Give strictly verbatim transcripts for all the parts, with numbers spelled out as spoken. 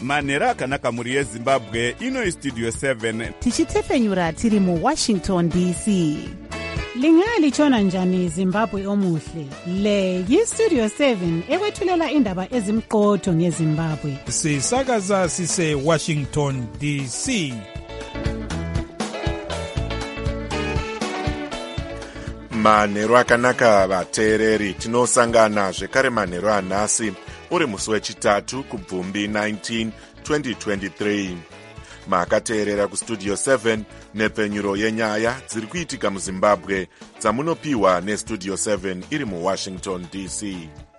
manhero akanaka mhuri yezimbabwe. Ino istudio seven tichitepfenyura tiri muwashington D C. Lingalitshona njani Zimbabwe omuhle? Le yistudio seven ekwethulela indaba ezimqotho ngeZimbabwe. Sisakaza sise Washington D C. Manhero akanaka vateereri, tinosangana zvekare manhero anhasi uri musi wechitatu kubvumbi nineteen twenty twenty-three. Makateerera kustudio seven nepfenyuro yenyaya dziri kuitika muZimbabwe dzamunopiwa nestudio seven iri muWashington D C.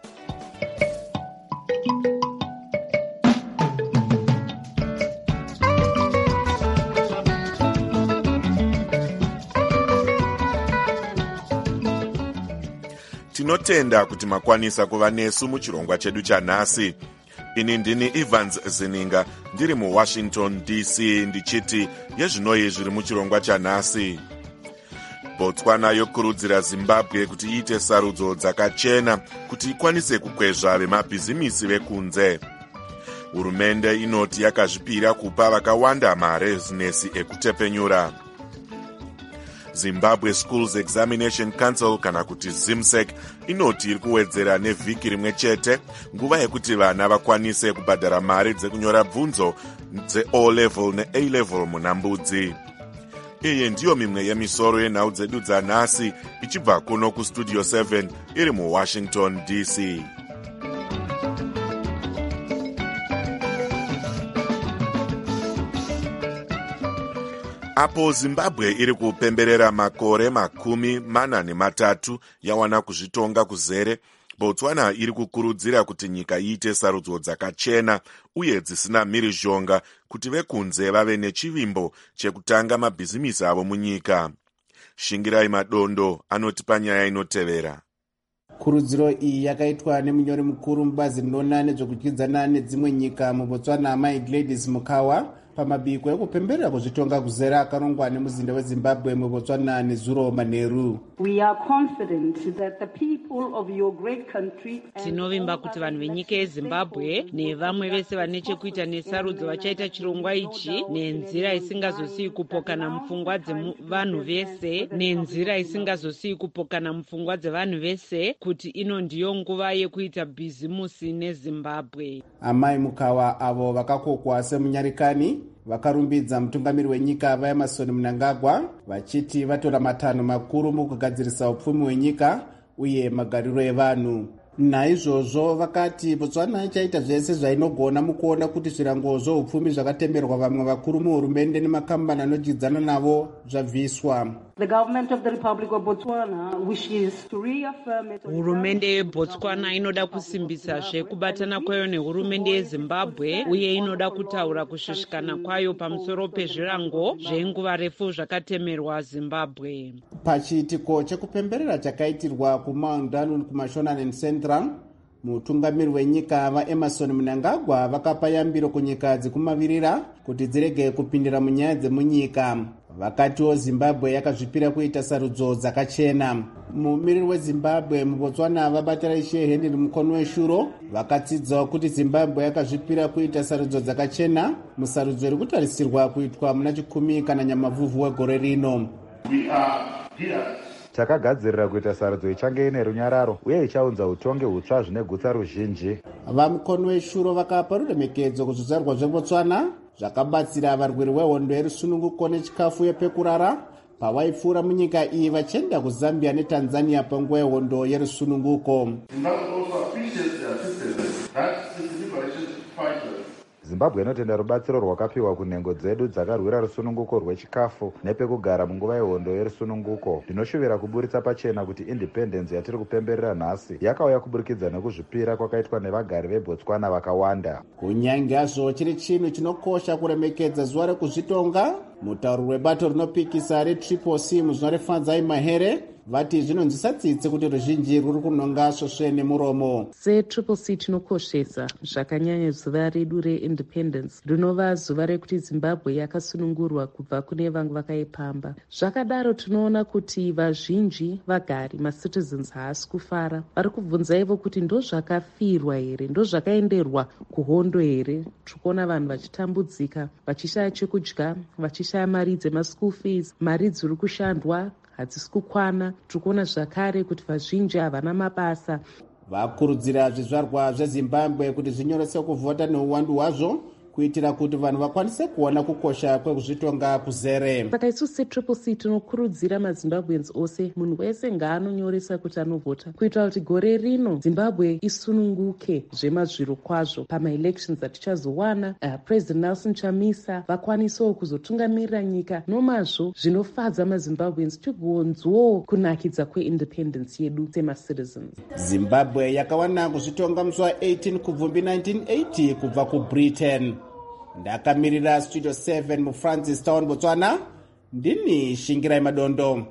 Tinotenda kuti makwanisa kuva nesu muchirongwa chedu chanhasi. Ini ndini Evans Zininga ndiri muWashington D C ndichiti yezvinoi zviri muchirongwa chanhasi. Botswana yokurudzira Zimbabwe kuti iite sarudzo dzakachena kuti ikwanise kukwezva vemabhizimisi vekunze. Hurumende inoti yakazvipira kupa vakawanda marezinesi ekutepfenyura. Zimbabwe Schools Examination Council kana kuti ZIMSEC inoti iri kuwedzera nevhiki rimwe chete nguva yekuti vana vakwanise kubhadhara mari dzekunyora bvunzo dze-O level ne-A level munhambudzi. Iyi ndiyo mimwe yemisoro yenhau dzedu dzanhasi ichibva kuno kustudio seven iri muWashington D C. Apo Zimbabwe iri kupemberera makore makumi mana nematatu yawana kuzvitonga kuzere, Botswana iri kukurudzira kuti nyika iite sarudzo dzakachena uye dzisina mhirizhonga kuti vekunze vave nechivimbo chekutanga mabhizimisi avo munyika. Shingirai Madondo anoti panyaya inotevera. Kurudziro iyi yakaitwa nemunyori mukuru mubazi rinoona nezvekudyidzana nedzimwe nyika muBotswana Mai Gladys Mukawa pamabiko ekupemberera kuzvitonga kuzera akarongwa nemuzinda weZimbabwe muBotswana nezuro manheru. We are confident that the people of your great country tinovimba kuti vanhu venyika yeZimbabwe nevamwe vese vane chekuita nesarudzo vachaita chirongwa ichi nenzira isingazosiyi kupokana mupfungwa dzevanhu vese nenzira isingazosiyi kupokana mupfungwa dzevanhu vese kuti ino ndiyo nguva yekuita bhizimusi neZimbabwe. Amai Mukawa avo vakakokwa semunyarikani vakarumbidza mutungamiri wenyika vaEmerson Mnangagwa vachiti vatora matanho makuru mukugadzirisa upfumi hwenyika uye magariro evanhu. Naizvozvo vakati Botswana ichaita zvese zvainogona mukuona kuti zvirango zvoupfumi zvakatemberwa vamwe vakuru muhurumende nemakambani anodyidzana navo zvabviswa. The government of the Republic of Botswana wishes to reaffirm it. Hurumende yeBotswana inoda kusimbisa zvekubatana kwayo nehurumende yeZimbabwe uye inoda kutaura kushushikana kwayo pamusoro pezvirango zvenguva refu zvakatemerwa Zimbabwe. Pachiitiko chekupemberera chakaitirwa kuMaundan kuMashonaland Central, mutungamiri wenyika vaEmerson Mnangagwa vakapa yambiro kunyika dzekumavirira kuti dzirege kupindira munyaya dzemunyika. Vakatiwo Zimbabwe yakazvipira kuita sarudzo dzakachena. Mumiriri weZimbabwe muBotswana vabatira Ishe Henry Mukonweshuro vakatsidzawo kuti Zimbabwe yakazvipira kuita sarudzo dzakachena musarudzo iri kutarisirwa kuitwa muna chikumi kana nyamavhuvhu wegore rino. We are here. Takagadzirira kuita sarudzo ichange ine runyararo uye ichaunza utonge hutsva zvine gutsa ruzhinji. Vamukonweshuro vakapa ruremekedzo kuzvizvarwa zveBotswana zvakabatsira varwiri vehondo yerusununguko nechikafu yepekurara pavaipfuura munyika iyi vachienda kuZambia neTanzania panguva yehondo yerusununguko. Zimbabwe inotenda rubatsiro rwakapiwa kunhengo dzedu dzakarwira rusununguko rwechikafu nepekugara munguva yehondo yerusununguko. Ndinoshuvira kuburitsa pachena kuti independence yatiri kupemberera nhasi yakauya kuburikidza nekuzvipira kwakaitwa nevagari veBotswana vakawanda. Kunyange hazvo chiri chinhu chinokosha kuremekedza zuva rekuzvitonga, mutauri webato rinopikisa reTriple C Muzvare Fadzai Mahere vati zvinonzwisa tsitsi kuti ruzhinji ruri kunonga svosve nemuromo. setriple c tinokoshesa zvakanyanya zuva redu reindependence rinova zuva rekuti zimbabwe yakasunungurwa kubva kune vanga vakaipamba. Zvakadaro tinoona kuti vazhinji vagari macitizens haasi kufara. Vari kubvunza ivo kuti ndo zvakafirwa here, ndo zvakaenderwa kuhondo here. Tikuona vanhu vachitambudzika, vachishaya chekudya, vachishaya mari dzemaschool fees, mari dziri kushandwa hadzisi kukwana. Tikuona zvakare kuti vazhinji havana mabasa. Vakurudzira zvizvarwa zvezimbabwe kuti zvinyorese kuvhota neuwandu hwazvo kuitira kuti vanhu vakwanise kuona kukosha kwekuzvitonga kuzere. Saka isu setriple c tinokurudzira mazimbabweans ose, munhu wese ngaanonyoresa kuti anovhota kuitira kuti gore rino zimbabwe isununguke zvemazviro kwazvo pamaelections atichazowana. uh, president Nelson Chamisa vakwanisewo kuzotungamirira nyika nomazvo zvinofadza mazimbabweans, tigonzwawo kunakidza kweindependence yedu semacitizens. Zimbabwe yakawana kuzvitonga musi wa18 kubvumbi nineteen eighty kubva kubritain. Ndakamirira studio seven muFrancis Town, Botswana. Ndini Shingirai Madondo.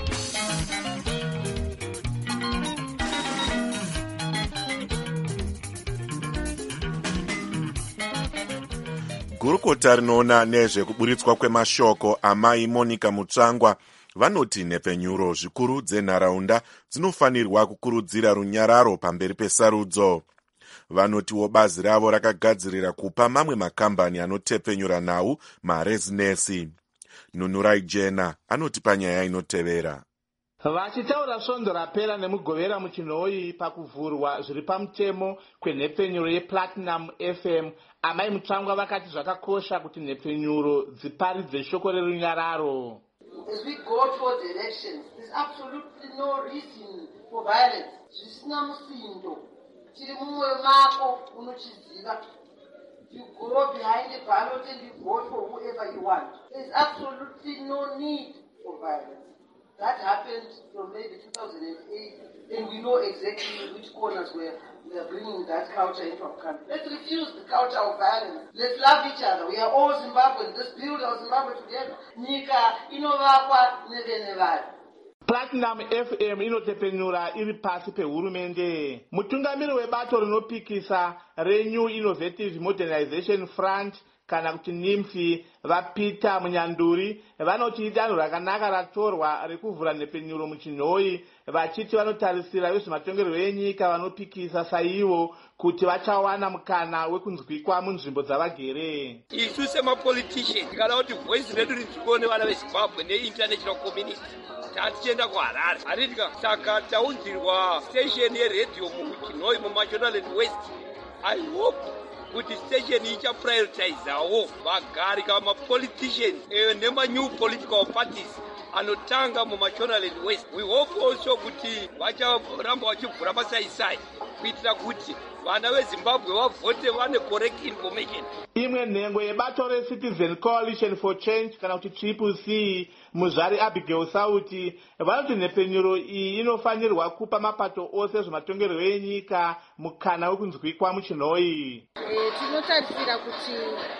Gurukota rinoona nezvekuburitswa kwemashoko amai Monica Mutsvangwa vanoti nhepfenyuro zvikuru dzenharaunda dzinofanirwa kukurudzira runyararo pamberi pesarudzo. Vanotiwo bazi ravo rakagadzirira kupa mamwe makambani anotepfenyura nhau marezinesi. Nunurai Jena anoti panyaya inotevera. Vachitaura svondo rapera nemugovera muchinhoi pakuvhurwa zviri pamutemo kwenhepfenyuro yePlatinum F M, amai Mutsvangwa vakati zvakakosha kuti nhepfenyuro dziparidze shoko rerunyararo. As we go towards elections, there's absolutely no reason for violence. Zvisina musindo. Chiri mumwoyo mako unochiziva. You go behind the ballot and you vote for whoever you want. There's absolutely no need for violence. That happened from maybe two thousand eight, and we know exactly which corners were we are bringing that culture into our country. Let's refuse the culture of violence. Let's love each other. We are all Zimbabweans. Let's build our Zimbabwe together. Nyika inovakwa nevene vayo. Platinum F M inotepfenyura iri pasi pehurumende. Mutungamiri webato rinopikisa reNew Innovative Modernization Front kana kuti NIMFI vaPeter Munyanduri vanoti idanho rakanaka ratorwa rekuvhura nhepfenyuro muchinhoi, vachiti vanotarisira vezvematongerwo enyika vanopikisa saivo kuti vachawana mukana wekunzwikwa munzvimbo dzavagere. Isu semapolitician tikada kuti voice redu rinzwikwe nevana veZimbabwe neinternational community. Tatienda kuHarare haritika saka taunzirwa station yeredhiyo muchinhoi muMashonaland West. I hope kuti station icha prioritizeawo vagari kama mapoliticians nema-new political parties anotanga muMashonaland West. We hope also kuti vacharamba vachivhura masaisai kuitira kuti vana veZimbabwe vavote vane correct information. Imwe nhengo yebato reCitizen Coalition for Change kana kuti Triple C, muzvari Abigail Sauti, vanoti nhepfenyuro iyi inofanirwa kupa mapato ose zvematongerwo enyika mukana wekunzwikwa muchinhoi. Tinotarisira kuti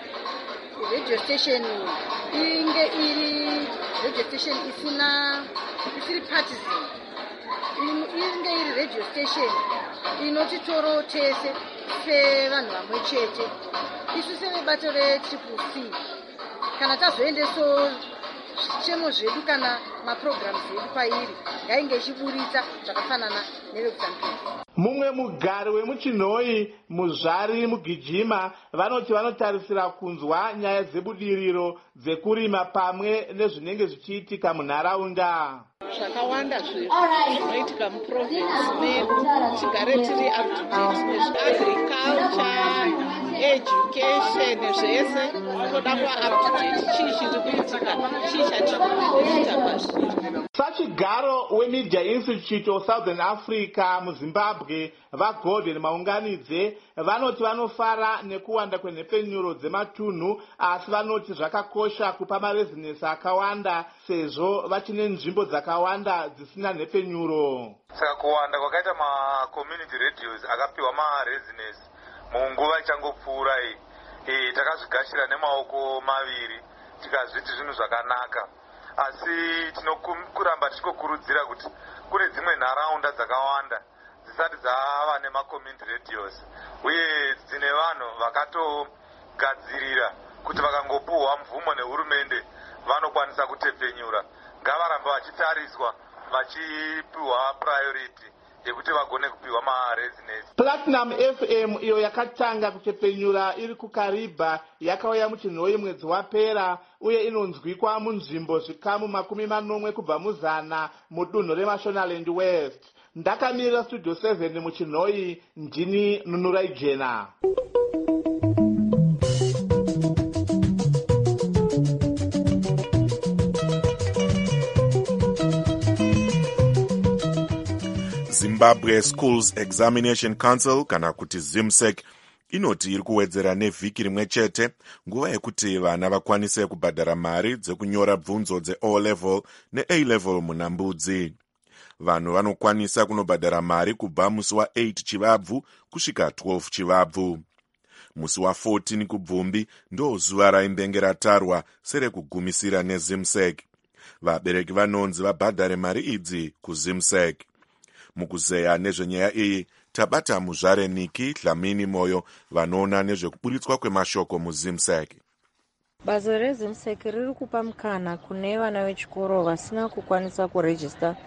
radio station inge iri radio station isina isiri partisan, inge iri radio station inotitoro tese sevanhu vamwe chete. Isu sevebato reTriple C kana tazoendeso zvichemo zvedu kana maprograms edu pairi ngainge ichiburitsa zvakafanana nevekuzambia. Mumwe mugari wemuchinhoi muzvari Mugijima vanoti vanotarisira kunzwa nyaya dzebudiriro dzekurima pamwe nezvinenge zvichiitika munharaunda. Zvakawanda zvinoitika muprovince medu tigare tiri up to date nezveagriculture, education, zvese toda kuva up to date. Chii chiri kuitika, chii chatinoita pazviri. Sachigaro weMedia Institute of Southern Africa muZimbabwe vaGordon Maunganidze vanoti vanofara nekuwanda kwenhepfenyuro dzematunhu, asi vanoti zvakakosha kupa marezinesi akawanda sezvo vachine nzvimbo dzakawanda dzisina nhepfenyuro. Saka kuwanda kwakaita ma-community radios akapiwa marezinesi munguva ichangopfuura iyi, takazvigashira nemaoko maviri tikazviti zvinhu zvakanaka. asi tinokuramba tichikurudzira kuti kune dzimwe nharaunda dzakawanda dzisati dzava nemacommunity radios uye dzine vanhu vakatogadzirira kuti vakangopuhwa mvumo nehurumende vanokwanisa kutepenyura. Ngavarambe vachitariswa vachipiwa priority yekuti vagone kupiwa maresidence. Platinum F M iyo yakatanga kutepenyura iri kuKariba yakauya muchinhoyi mwedzi wapera uye inonzwikwa munzvimbo zvikamu makumi manomwe kubva muzana mudunhu reMashonaland West. Ndakamirira studio seven muchinhoyi, ndini Nunurai Jena. Zimbabwe Schools Examination Council kana kuti ZIMSEC inoti iri kuwedzera nevhiki rimwe chete nguva yekuti vana vakwanise kubhadhara mari dzekunyora bvunzo dze-O level ne-A level munambudzi. Vanhu vanokwanisa kunobhadhara mari kubva musi wa-eight Chivabvu kusvika twelve Chivabvu. Musi wa-fourteen Kubvumbi ndo zuva raimbenge ratarwa serekugumisira neZIMSEC. Vabereki vanonzi vabhadhare mari idzi kuZIMSEC. Mukuzeya nezvenyaya iyi tabata muzvare Niki Dlamini Moyo vanoona nezvekuburitswa kwemashoko muZIMSEC. Bazo reZIMSEC riri kupa mukana kune vana vechikoro vasina kukwanisa kurejista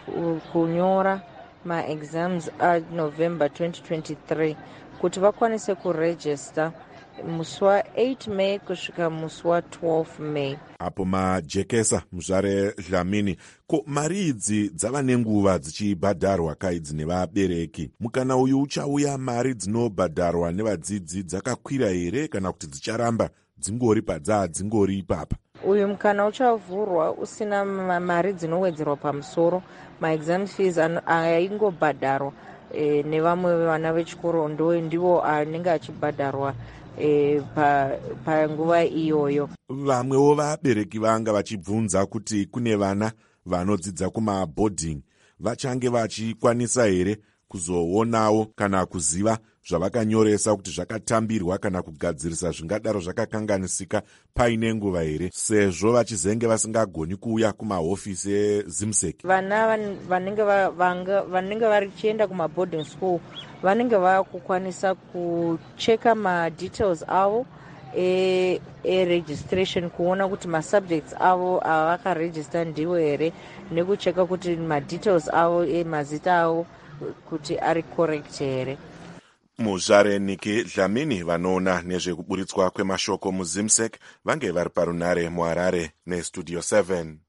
kunyora maexams aNovember twenty twenty-three kuti vakwanise kurejista musi wa-eight May kusvika musi wa-twelve May. Apo majekesa muzvare Dlamini, ko mari idzi dzava nenguva dzichibhadharwa kaidzi nevabereki. Mukana uyu uchauya mari dzinobhadharwa nevadzidzi dzakakwira here kana kuti dzicharamba dzingori padza dzingori ipapa? Uyu mukana uchavhurwa usina mari dzinowedzerwa pamusoro. Maexam fees aingobhadharwa e, nevamwe vana vechikoro ndo ndivo anenge achibhadharwa E, panguva iyoyo. Vamwewo vabereki vanga vachibvunza kuti kune vana vanodzidza kumaboarding vachange vachikwanisa here kuzoonawo kana kuziva zvavakanyoresa kuti zvakatambirwa kana kugadzirisa zvingadaro zvakakanganisika paine nguva here, sezvo vachizenge vasingagoni kuuya kumahofisi eZIMSEC. Vana vanenge vanenge varichienda kumaboarding school vanenge vakukwanisa kucheka madetails avo e-registration e kuona kuti masubjects avo avakarejista ndiwo here nekucheka kuti madetails avo emazita avo kuti ari correct here. Muzvare Niki Dlamini vanoona nezvekuburitswa kwemashoko muZIMSEC vange vari parunare muHarare neStudio seven.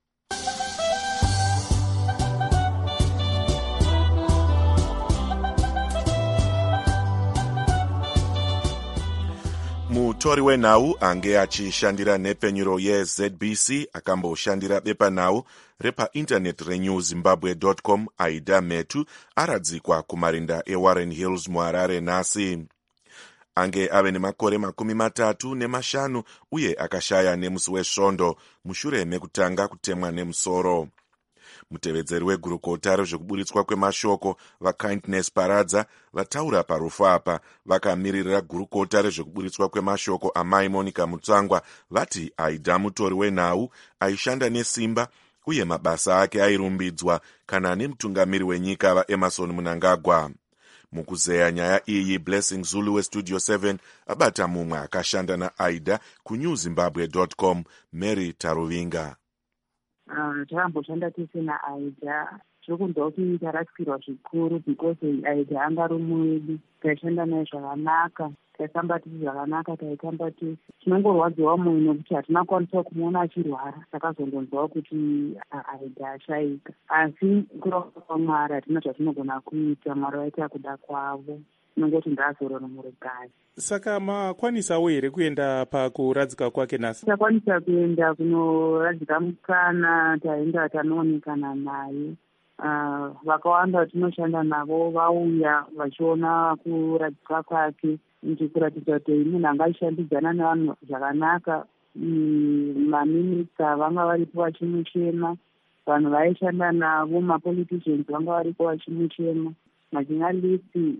Mutori wenhau ange achishandira nhepenyuro yeZ B C akamboshandira bepanhau repaindaneti renew zimbabwe dot com Aida Metu aradzikwa kumarinda eWarren Hills muHarare nhasi. Ange ave nemakore makumi matatu nemashanu uye akashaya nemusi wesvondo mushure mekutanga kutemwa nemusoro. Mutevedzeri wegurukota rezvekuburitswa kwemashoko vaKindness Paradza vataura parufu apa vakamirira gurukota rezvekuburitswa kwemashoko amai Monica Mutsangwa vati Aida mutori wenhau aishanda nesimba uye mabasa ake airumbidzwa kana nemutungamiri wenyika vaEmerson Mnangagwa. Mukuzeya nyaya iyi Blessing Zulu weStudio seven abata mumwe akashanda naAida kunew zimbabwe dot com Mary Taruvinga. Takamboshanda tese naAida. Zvokunzwa kuti tarasikirwa zvikuru because Aida anga ari muedu. Taishanda naye zvakanaka, taifamba tisi zvakanaka, taitamba tese. Tinongorwadziwa mwoyo nokuti hatina kukwanisa kumuona achirwara. Takazongonzwawo kuti Aida ashaika. Asi kurauka kwaMwari hatina zvatinogona kuita. Mwari vaita kuda kwavo. Tinongoti ndazorora murugazi. Saka makwanisawo here kuenda pakuradzika kwake nhasi? Takwanisa kuenda kunoradzika mukana, taenda tanoonekana naye. Uh, vakawanda tinoshanda navo vauya vachiona kuradzika kwake, ndikuratidza kuti munhu angashandidzana nevanhu zvakanaka. Maminista vanga varipo vachimuchema, vanhu vaishanda navo mapoliticians vanga varipo vachimuchema, majournalisti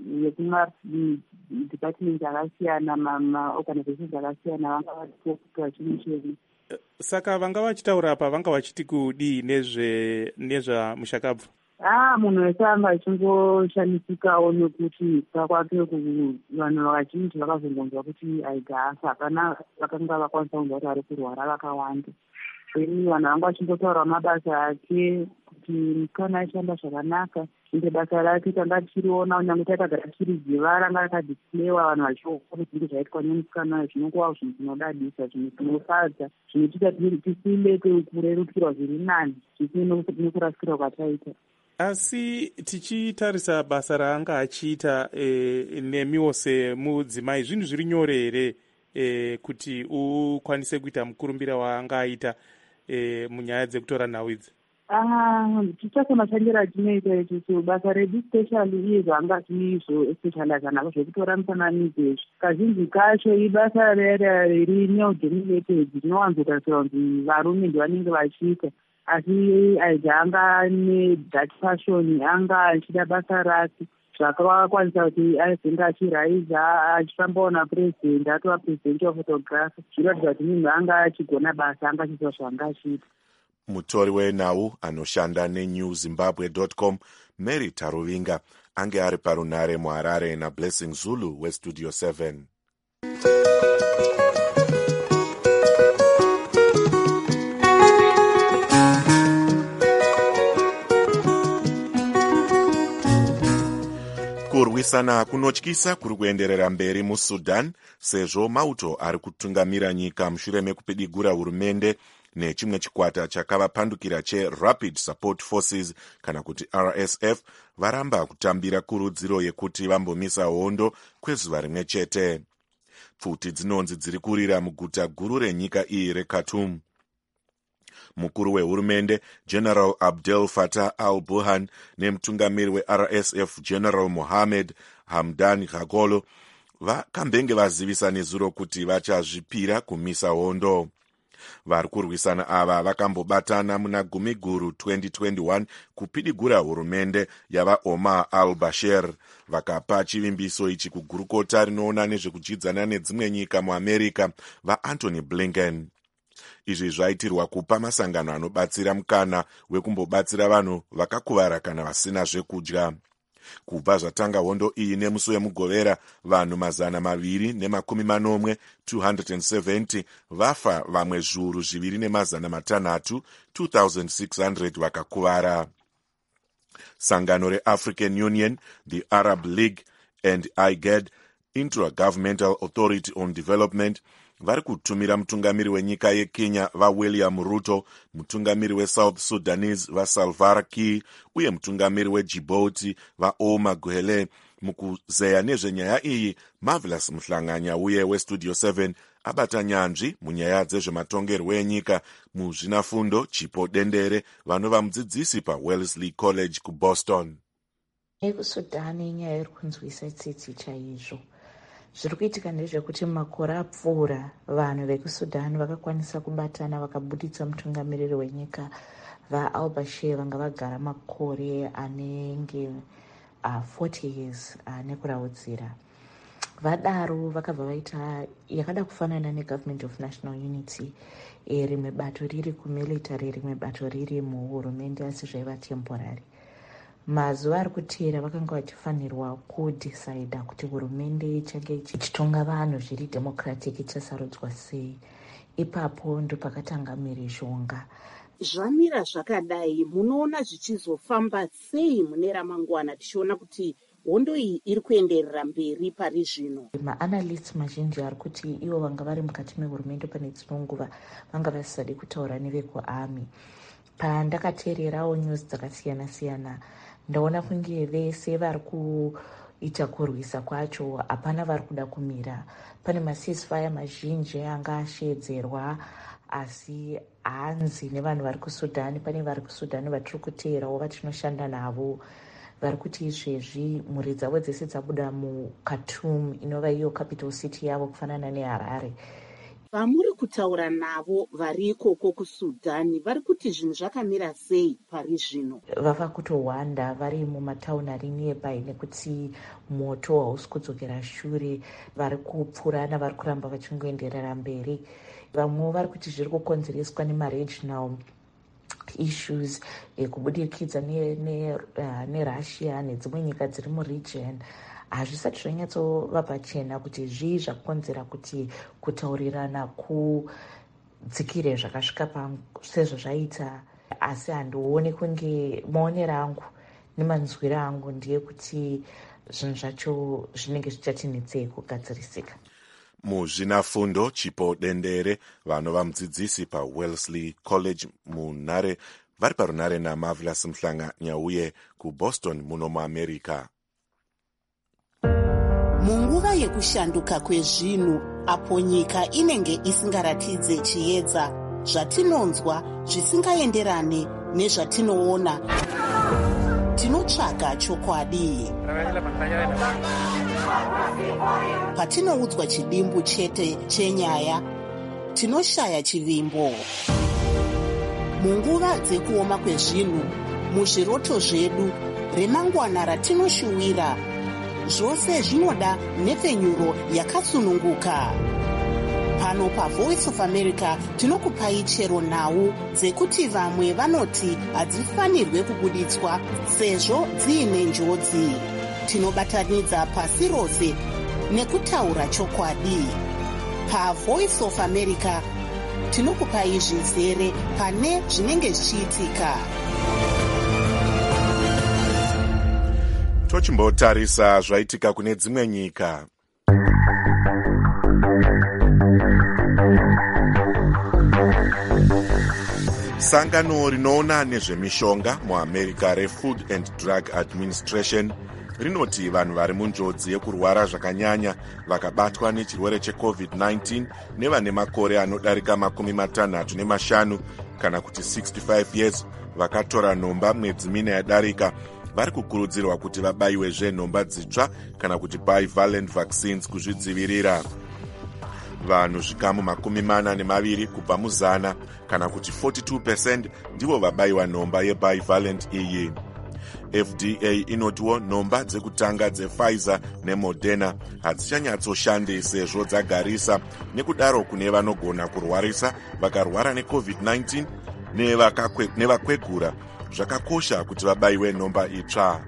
vekumadepartment akasiyana, maorganizations akasiyana vanga varipo kuti vachimuchema. Saka vanga vachitaura apa vanga vachiti kudii nezve nezvamushakabva? Ah, munhu wese anga achingoshandisikawo nekuti pakwake vanhu vazhinji vakazongonzwa kuti aigasa hapana vakanga vakwanisa kunzwa kuti ari kurwara vakawanda. Then vanhu vanga vachingotaura mabasa ake kuti musikana aishanda zvakanaka, ende basa rake tanga tichiriona kunyange takagara tiri dziva ranga rakadisplayiwa vanhu vachiona kuti zvinhu zvaitwa nemusikana zvinongovawo zvinhu zvinodadisa, zvinhu zvinofadza, zvinotiita tisinde kurerukirwa zviri nani zvisine nekurasikirwa kwataita. Asi tichitarisa basa raanga achiita e, nemiwo semudzimai, zvinhu zviri nyore here e, kuti ukwanise kuita mukurumbira waanga aita e, munyaya dzekutora nhau idzi? Ah, tichase mashandiro atinoita isusu basa redu specially iye zvanga tiizvo specialize navo zvekutora mufananidzo izvi kazhinji kacho ibasa riri male dominated rinowanzotarisira kunzi varume ndivanenge vachiita, asi aija anga nedutch fashion anga achida basa rake zvakakwanisa kuti aizenge achiraiza achifambawo napurezidendi atova purezidendi wephotography, zvinoratidza kuti munhu anga achigona basa anga achiziva zvanga achiita. Mutori wenhau anoshanda nenew zimbabwe dot com Mary Taruvinga ange ari parunare muHarare naBlessing Zulu westudio seven. Kurwisana kunotyisa kuri kuenderera mberi muSudan sezvo mauto ari kutungamira nyika mushure mekupidigura hurumende nechimwe chikwata chakavapandukira cheRapid Support Forces kana kuti R S F varamba kutambira kurudziro yekuti vambomisa hondo kwezuva rimwe chete. Pfuti dzinonzi dziri kurira muguta guru renyika iyi reKhartoum. Mukuru wehurumende General Abdel Fattah al-Burhan nemutungamiri weR S F General Mohammed Hamdan Dagalo vakambenge vazivisa nezuro kuti vachazvipira kumisa hondo. Vari kurwisana ava vakambobatana muna Gumiguru twenty twenty-one kupidigura hurumende yava Omar al-Bashir, vakapa chivimbiso ichi kugurukota rinoona nezvekuchidzana nedzimwe nyika muAmerica vaAntony Blinken. Izvi zvaitirwa kupa masangano anobatsira mukana wekumbobatsira vanhu vakakuvara kana vasina zvekudya. Kubva zvatanga hondo iyi nemusi wemugovera, vanhu mazana maviri nemakumi manomwe two hundred seventy vafa, vamwe zviuru zviviri nemazana matanhatu two thousand six hundred vakakuvara. Sangano reAfrican Union, the Arab League and I G A D, Inter-Governmental Authority on Development, vari kutumira mutungamiri wenyika yeKenya vaWilliam Ruto, mutungamiri weSouth Sudanese vaSalva Kiir uye mutungamiri weDjibouti vaOmar Guelleh mukuzeya nezvenyaya iyi. Marvelous Muhlanganya uye westudio seven abata nyanzvi munyaya dzezvematongerwo enyika muzvinafundo Chipo Dendere vanova mudzidzisi paWellesley College kuBoston. EkuSudani nyaya iri kunzwisa tsitsi chaizvo. Zviri kuitika ndezvekuti makore apfuura vanhu vekusudani vakakwanisa kubatana vakabuditsa mutungamiriri wenyika vaAl-Bashir vanga vagara makore anenge uh, forty years uh, nekuraudzira. Vadaro vakabva vaita yakada kufanana neGovernment of National Unity, e, rimwe bato riri kumilitary rimwe bato riri muhurumende asi zvaiva temporary. Mazuva ari kuteera vakanga vachifanirwa kudhisaidha kuti hurumende ichange ichitonga vanhu zviri democratic ichasarudzwa sei. Ipapo ndo pakatanga mhirizhonga. Zvamira zvakadai munoona zvichizofamba sei mune ramangwana tichiona kuti hondo iyi iri kuenderera mberi pari zvino? Maanalysts mazhinji ari kuti ivo vanga vari mukati mehurumende pane dzimwe nguva vanga vasisadi kutaura nevekuarmy. Pandakateererawo news dzakasiyana siyana ndaona kunge vese vari kuita kurwisa kwacho hapana vari kuda kumira. Pane maceasefire mazhinji anga ashedzerwa asi hanzi nevanhu vari kuSudani. Pane vari kuSudani vatiri kuteerawo vatinoshanda navo vari kuti izvezvi mhuri dzavo dzese dzabuda muKhartoum inova iyo capital city yavo kufanana neHarare. Vamuri kutaura navo vari ikoko kuSudani vari kuti zvinhu zvakamira sei pari zvino? Vava kutowanda vari mumatauni ari nearby nekuti moto hausi kudzokera shure. Vari kupfurana vari kuramba vachingoenderera mberi. vamwe vari kuti zviri kukonzereswa nemaregional issues eh, kubudikidza nerussia nedzimwe nyika dziri muregion. Hazvisati zvanyatsova pachena kuti zvii zvakonzera kuti kutaurirana kudzikire zvakasvika sezvo zvaita, asi handioni kunge maonero angu nemanzwiro angu ndiye kuti zvinhu zvacho zvinenge zvichatinetsei kugadzirisika. Muzvinafundo Chipo Dendere vanova mudzidzisi paWellesley College munhare vari parunhare naMarvelous Mhlanga Nyauye kuBoston muno muAmerica. Munguva yekushanduka kwezvinhu apo nyika inenge isingaratidze chiedza, zvatinonzwa zvisingaenderane nezvatinoona, tinotsvaga chokwadi. Patinoudzwa chidimbu chete chenyaya, tinoshaya chivimbo. Munguva dzekuoma kwezvinhu, muzviroto zvedu, remangwana ratinoshuwira, zvose zvinoda nhepfenyuro yakatsununguka. Pano paVoice of America tinokupai chero nhau dzekuti vamwe vanoti hadzifanirwe kubuditswa sezvo dziine njodzi. Tinobatanidza pasi rose nekutaura chokwadi. PaVoice of America tinokupai zvizere pane zvinenge zvichiitika. Tochimbotarisa zvaitika kune dzimwe nyika. Sangano rinoona nezvemishonga muAmerica reFood and Drug Administration rinoti vanhu vari munjodzi yekurwara zvakanyanya vakabatwa nechirwere checovid nineteen nevane makore anodarika makumi matanhatu nemashanu kana kuti sixty-five years vakatora nhomba mwedzi mina yadarika vari kukurudzirwa kuti vabayiwezve nhomba dzitsva kana kuti bivalent vaccines kuzvidzivirira. Vanhu zvikamu makumi mana nemaviri kubva muzana kana kuti forty-two percent ndivo vabayiwa nhomba yebivalent iyi. F D A inotiwo nhomba dzekutanga dzePfizer neModerna hadzichanyatsoshandei sezvo dzagarisa, nekudaro kune vanogona kurwarisa vakarwara necovid nineteen nevakwegura zvakakosha kuti vabayiwe nhomba itsva.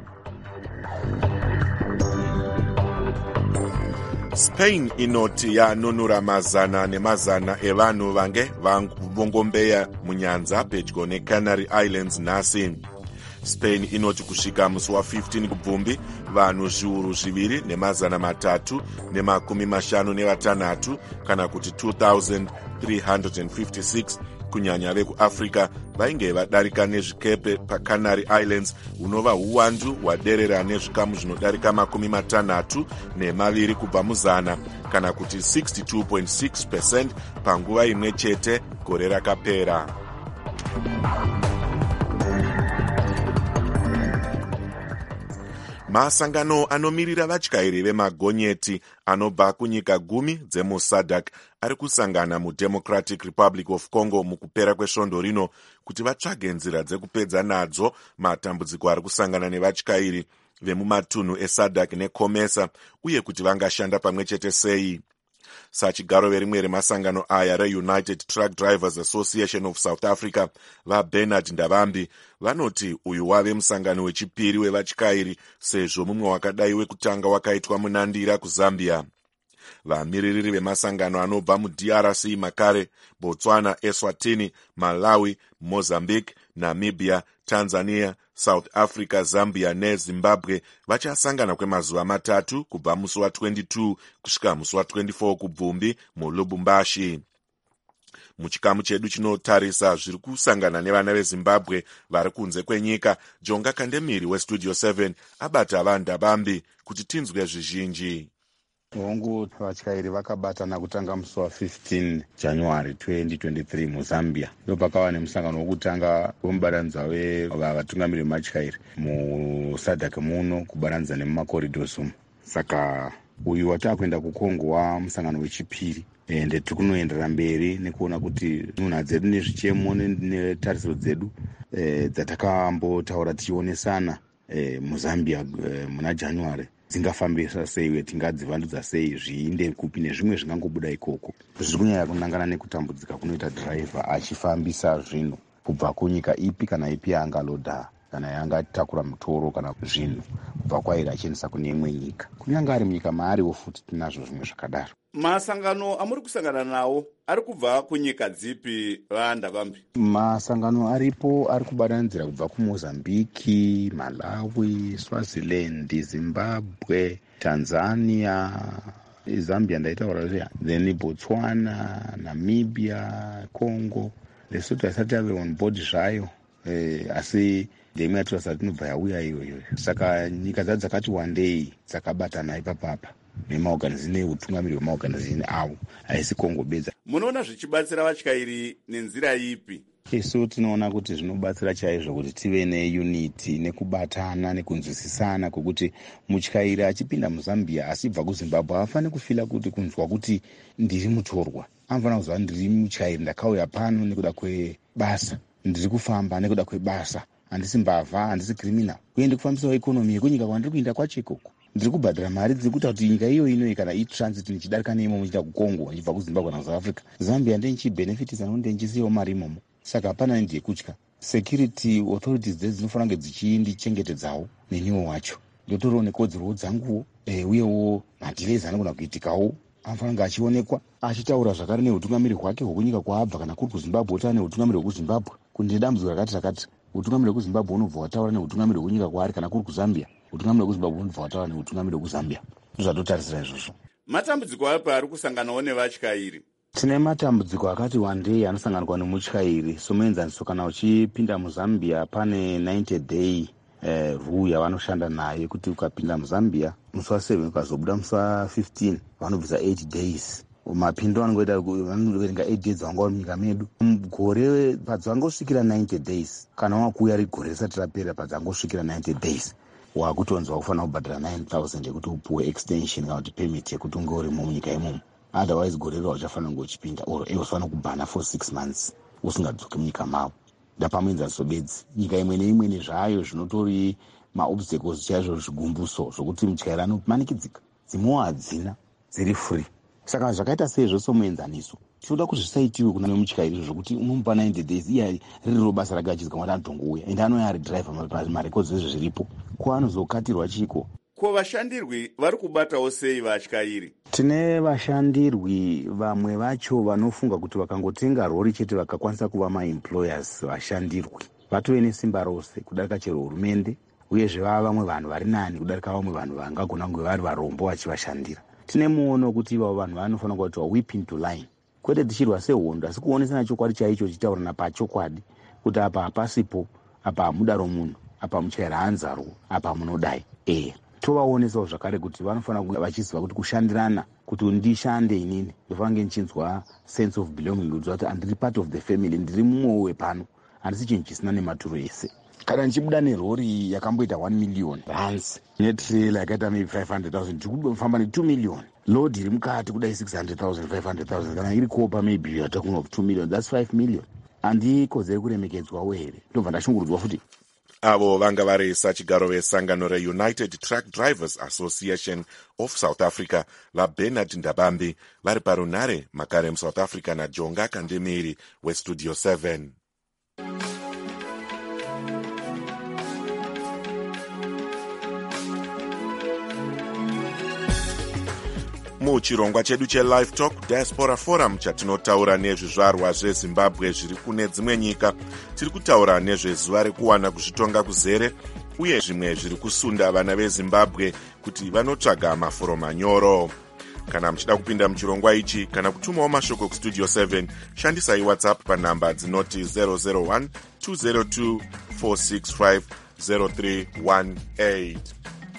Spain inoti yanunura mazana nemazana evanhu vange vangombeya munyanza pedyo neCanary Islands nhasi. Spain inoti kusvika musi wa15 kubvumbi vanhu zviuru zviviri nemazana matatu nemakumi mashanu nevatanhatu kana kuti two thousand three hundred fifty-six kunyanya vekuAfrica vainge vadarika nezvikepe paCanary Islands hunova uwandu hwaderera nezvikamu zvinodarika makumi matanhatu nemaviri kubva muzana kana kuti sixty-two point six percent panguva imwe chete gore rakapera. Masangano anomirira vatyairi vemagonyeti anobva kunyika gumi dzemuSADC ari kusangana muDemocratic Republic of Congo mukupera kwesvondo rino kuti vatsvage nzira dzekupedza nadzo matambudziko ari kusangana nevatyairi vemumatunhu eSADC neCOMESA uye kuti vangashanda pamwe chete sei. Sachigaro verimwe remasangano aya reUnited Truck Drivers Association of South Africa vaBernard Ndavambi vanoti uyu wave musangano wechipiri wevatyairi sezvo mumwe wakadai wekutanga wakaitwa munandira kuZambia. Vamiririri vemasangano anobva muD R C makare, Botswana, Eswatini, Malawi, Mozambique, Namibia, Tanzania, South Africa, Zambia neZimbabwe vachasangana kwemazuva matatu kubva musi wa22 kusvika musi wa24 kubvumbi muLubumbashi. Muchikamu chedu chinotarisa zviri kusangana nevana veZimbabwe vari kunze kwenyika, Jonga Kandemiri weStudio seven abata vaNdabambi kuti tinzwe zvizhinji. Hongu vatyairi vakabatana kutanga musi wa15 January twenty twenty-three muZambia. Ndo pakava nemusangano wokutanga wemubatanidza wevatungamiri vematyairi muSADC muno kubatanidza nemumacorridors umu. Saka uyu watakuenda kuCongo wa musangano wechipiri ende tiri kunoendera mberi nekuona kuti nhunha dzedu nezvichemo netarisiro dzedu e, dzatakambotaura tichionesana e, muZambia e, muna January dzingafambisa sei uye tingadzivandudza sei zviinde kupi nezvimwe zvingangobuda ikoko. Zviri kunyanya kunangana nekutambudzika kunoita dhiraivha achifambisa zvinhu kubva kunyika ipi kana ipi yaangalodha kana yangatakura mutoro kana zvinhu kubva kwairi achiendesa kune imwe nyika, kunyange ari munyika maariwo futi tinazvo zvimwe zvakadaro. Masangano amuri kusangana nawo ari kubva kunyika dzipi vandavambi? Masangano aripo ari kubatanidza kubva kuMozambiki, Malawi, Swaziland, Zimbabwe, Tanzania, Zambia ndaitaura zviya, then Botswana, Namibia, Congo. Lesotho asati ave on board zvayo, eh, asi ndemwe yatirasa tinobva yauya iyoyo. Saka nyika dzadzo dzakati wandei dzakabatana ipapapa nemaorganization neutungamiri hwemaorganization avo, haisi Congo bedza. Munoona zvichibatsira vatyairi nenzira ipi? Isu tinoona kuti zvinobatsira chaizvo kuti tive neunity nekubatana nekunzwisisana kwekuti mutyairi achipinda muZambia asibva kuZimbabwe hafaniri kufila kuti kunzwa kuti ndiri mutorwa. Anofanira kuziva ndiri mutyairi, ndakauya pano nekuda kwebasa, ndiri kufamba nekuda kwebasa, handisi mbavha, handisi criminal. Uye ndiri kufambisawo ikonomi yekunyika kwandiri kuinda kwacho ikoko. Ndiri kubhadhara mari dziri kuita kuti nyika iyo inoyi kana itransit nichidarika neimo muchiita kuCongo nichibva kuZimbabwe kana South Africa, Zambia ndenichibenefitisa nokuti ndichisiyawo mari imomo. Saka hapana ndi yekutya. Security authorities dzedu dzinofanira kunge dzichindichengetedzawo neniwo wacho. Ndotoriwo nekodzero dzanguwo, eh, uyewo madhirazi anogona kuitikawo anofanira kunge achionekwa achitaura zvakare neutungamiri hwake hwokunyika kwaabva. Kana kuri kuZimbabwe otaura neutungamiri hwekuZimbabwe. Kuti dambudziko rakati rakati, utungamiri hwekuZimbabwe unobva wataura neutungamiri hwokunyika kwaari. Kana kuri kuZambia, utungamiri hwekuZimbabwe unobva wataura neutungamiri hwekuZambia. Ndozvatotarisira izvozvo. Matambudziko api ari kusanganawo nevatyairi? Tine matambudziko akati wandei anosanganwa nemutyairi. Somuenzaniso, kana uchipinda muZambia pane ninety day eh, rule yavanoshanda nayo kuti ukapinda muZambia musi wa7 ukazobuda musi wa15 vanobvisa eight days. Mapindo anongoita vanoverenga eight days vanga vari munyika medu. Gore padzangosvikira ninety days, kana wakuuya rigore risati rapera padzangosvikira ninety days, wakutonzwa kufanira kubhadhara nine thousand yekuti upuwe extension kana kuti permit yekuti unge urimo munyika imomo. Otherwise gore rero uchafanira kunge uchipinda or unofanira kubhana for six months usingadzoki munyika mavo. Ndapamuenzaniso bedzi, nyika imwe neimwe nezvayo zvinotori maobstacles chaizvo, zvigumbuso zvokuti mutyairi anomanikidzika. Dzimwewo hadzina, dziri free. Saka zvakaita seizvo somuenzaniso tinoda kuti zvisaitiwe kuna nemutyairi zvokuti unomupa ninety days iye ririro basa rake achizwa kuti anotongouya ende anouya ari dhiraivha marekodzi ezvo zviripo. Kwaanozokatirwa chiko? Ko vashandirwi vari kubatawo sei vatyairi? Tine vashandirwi vamwe vacho vanofunga kuti vakangotenga rori chete vakakwanisa kuva maemployers. Vashandirwi vatove nesimba rose kudarika chero hurumende, uyezve vava vamwe vanhu vari nani kudarika vamwe vanhu vangagona kunge vari varombo vachivashandira. Tine muono kuti ivavo vanhu vanofanira kuitiwa whip into line, kwete tichirwa sehondo asi kuonesana chokwadi chaicho, chitaurana pachokwadi kuti apa hapasipo, apa hamuda romunhu, apa mutyairi haanzarwo, apa munodai. Eh, tovaonesawo zvakare kuti vanofanira kunge vachiziva kuti kushandirana, kuti ndishande inini ndofanira kunge nichinzwa sense of belonging, kuziva kuti andiri part of the family, ndiri mumwe wepano, handisi chinhu chisina nematuro ese. Kana ndichibuda nerori yakamboita one million rands netrailer yakaita maybe five hundred thousand, tikufamba ne two million, load iri mukati kudai six hundred thousand, five hundred thousand, kana iri kopa maybe you are talking of two million, that's five million. Handikodzeri kuremekedzwawo here? Ndobva ndashungurudzwa futi. Avo vanga vari sachigaro vesangano reUnited Truck Drivers Association of South Africa vaBernard Ndabambi vari parunhare makare muSouth Africa naJonga Kandemiri weStudio seven. Muchirongwa chedu cheLive Talk Diaspora Forum chatinotaura nezvizvarwa zveZimbabwe zviri kune dzimwe nyika, tiri kutaura nezvezuva rekuwana kuzvitonga kuzere uye zvimwe zviri kusunda vana veZimbabwe kuti vanotsvaga mafuro manyoro. Kana muchida kupinda muchirongwa ichi kana kutumawo mashoko kuStudio seven, shandisai WhatsApp panhamba dzinoti zero zero one two zero two four six five zero three one eight.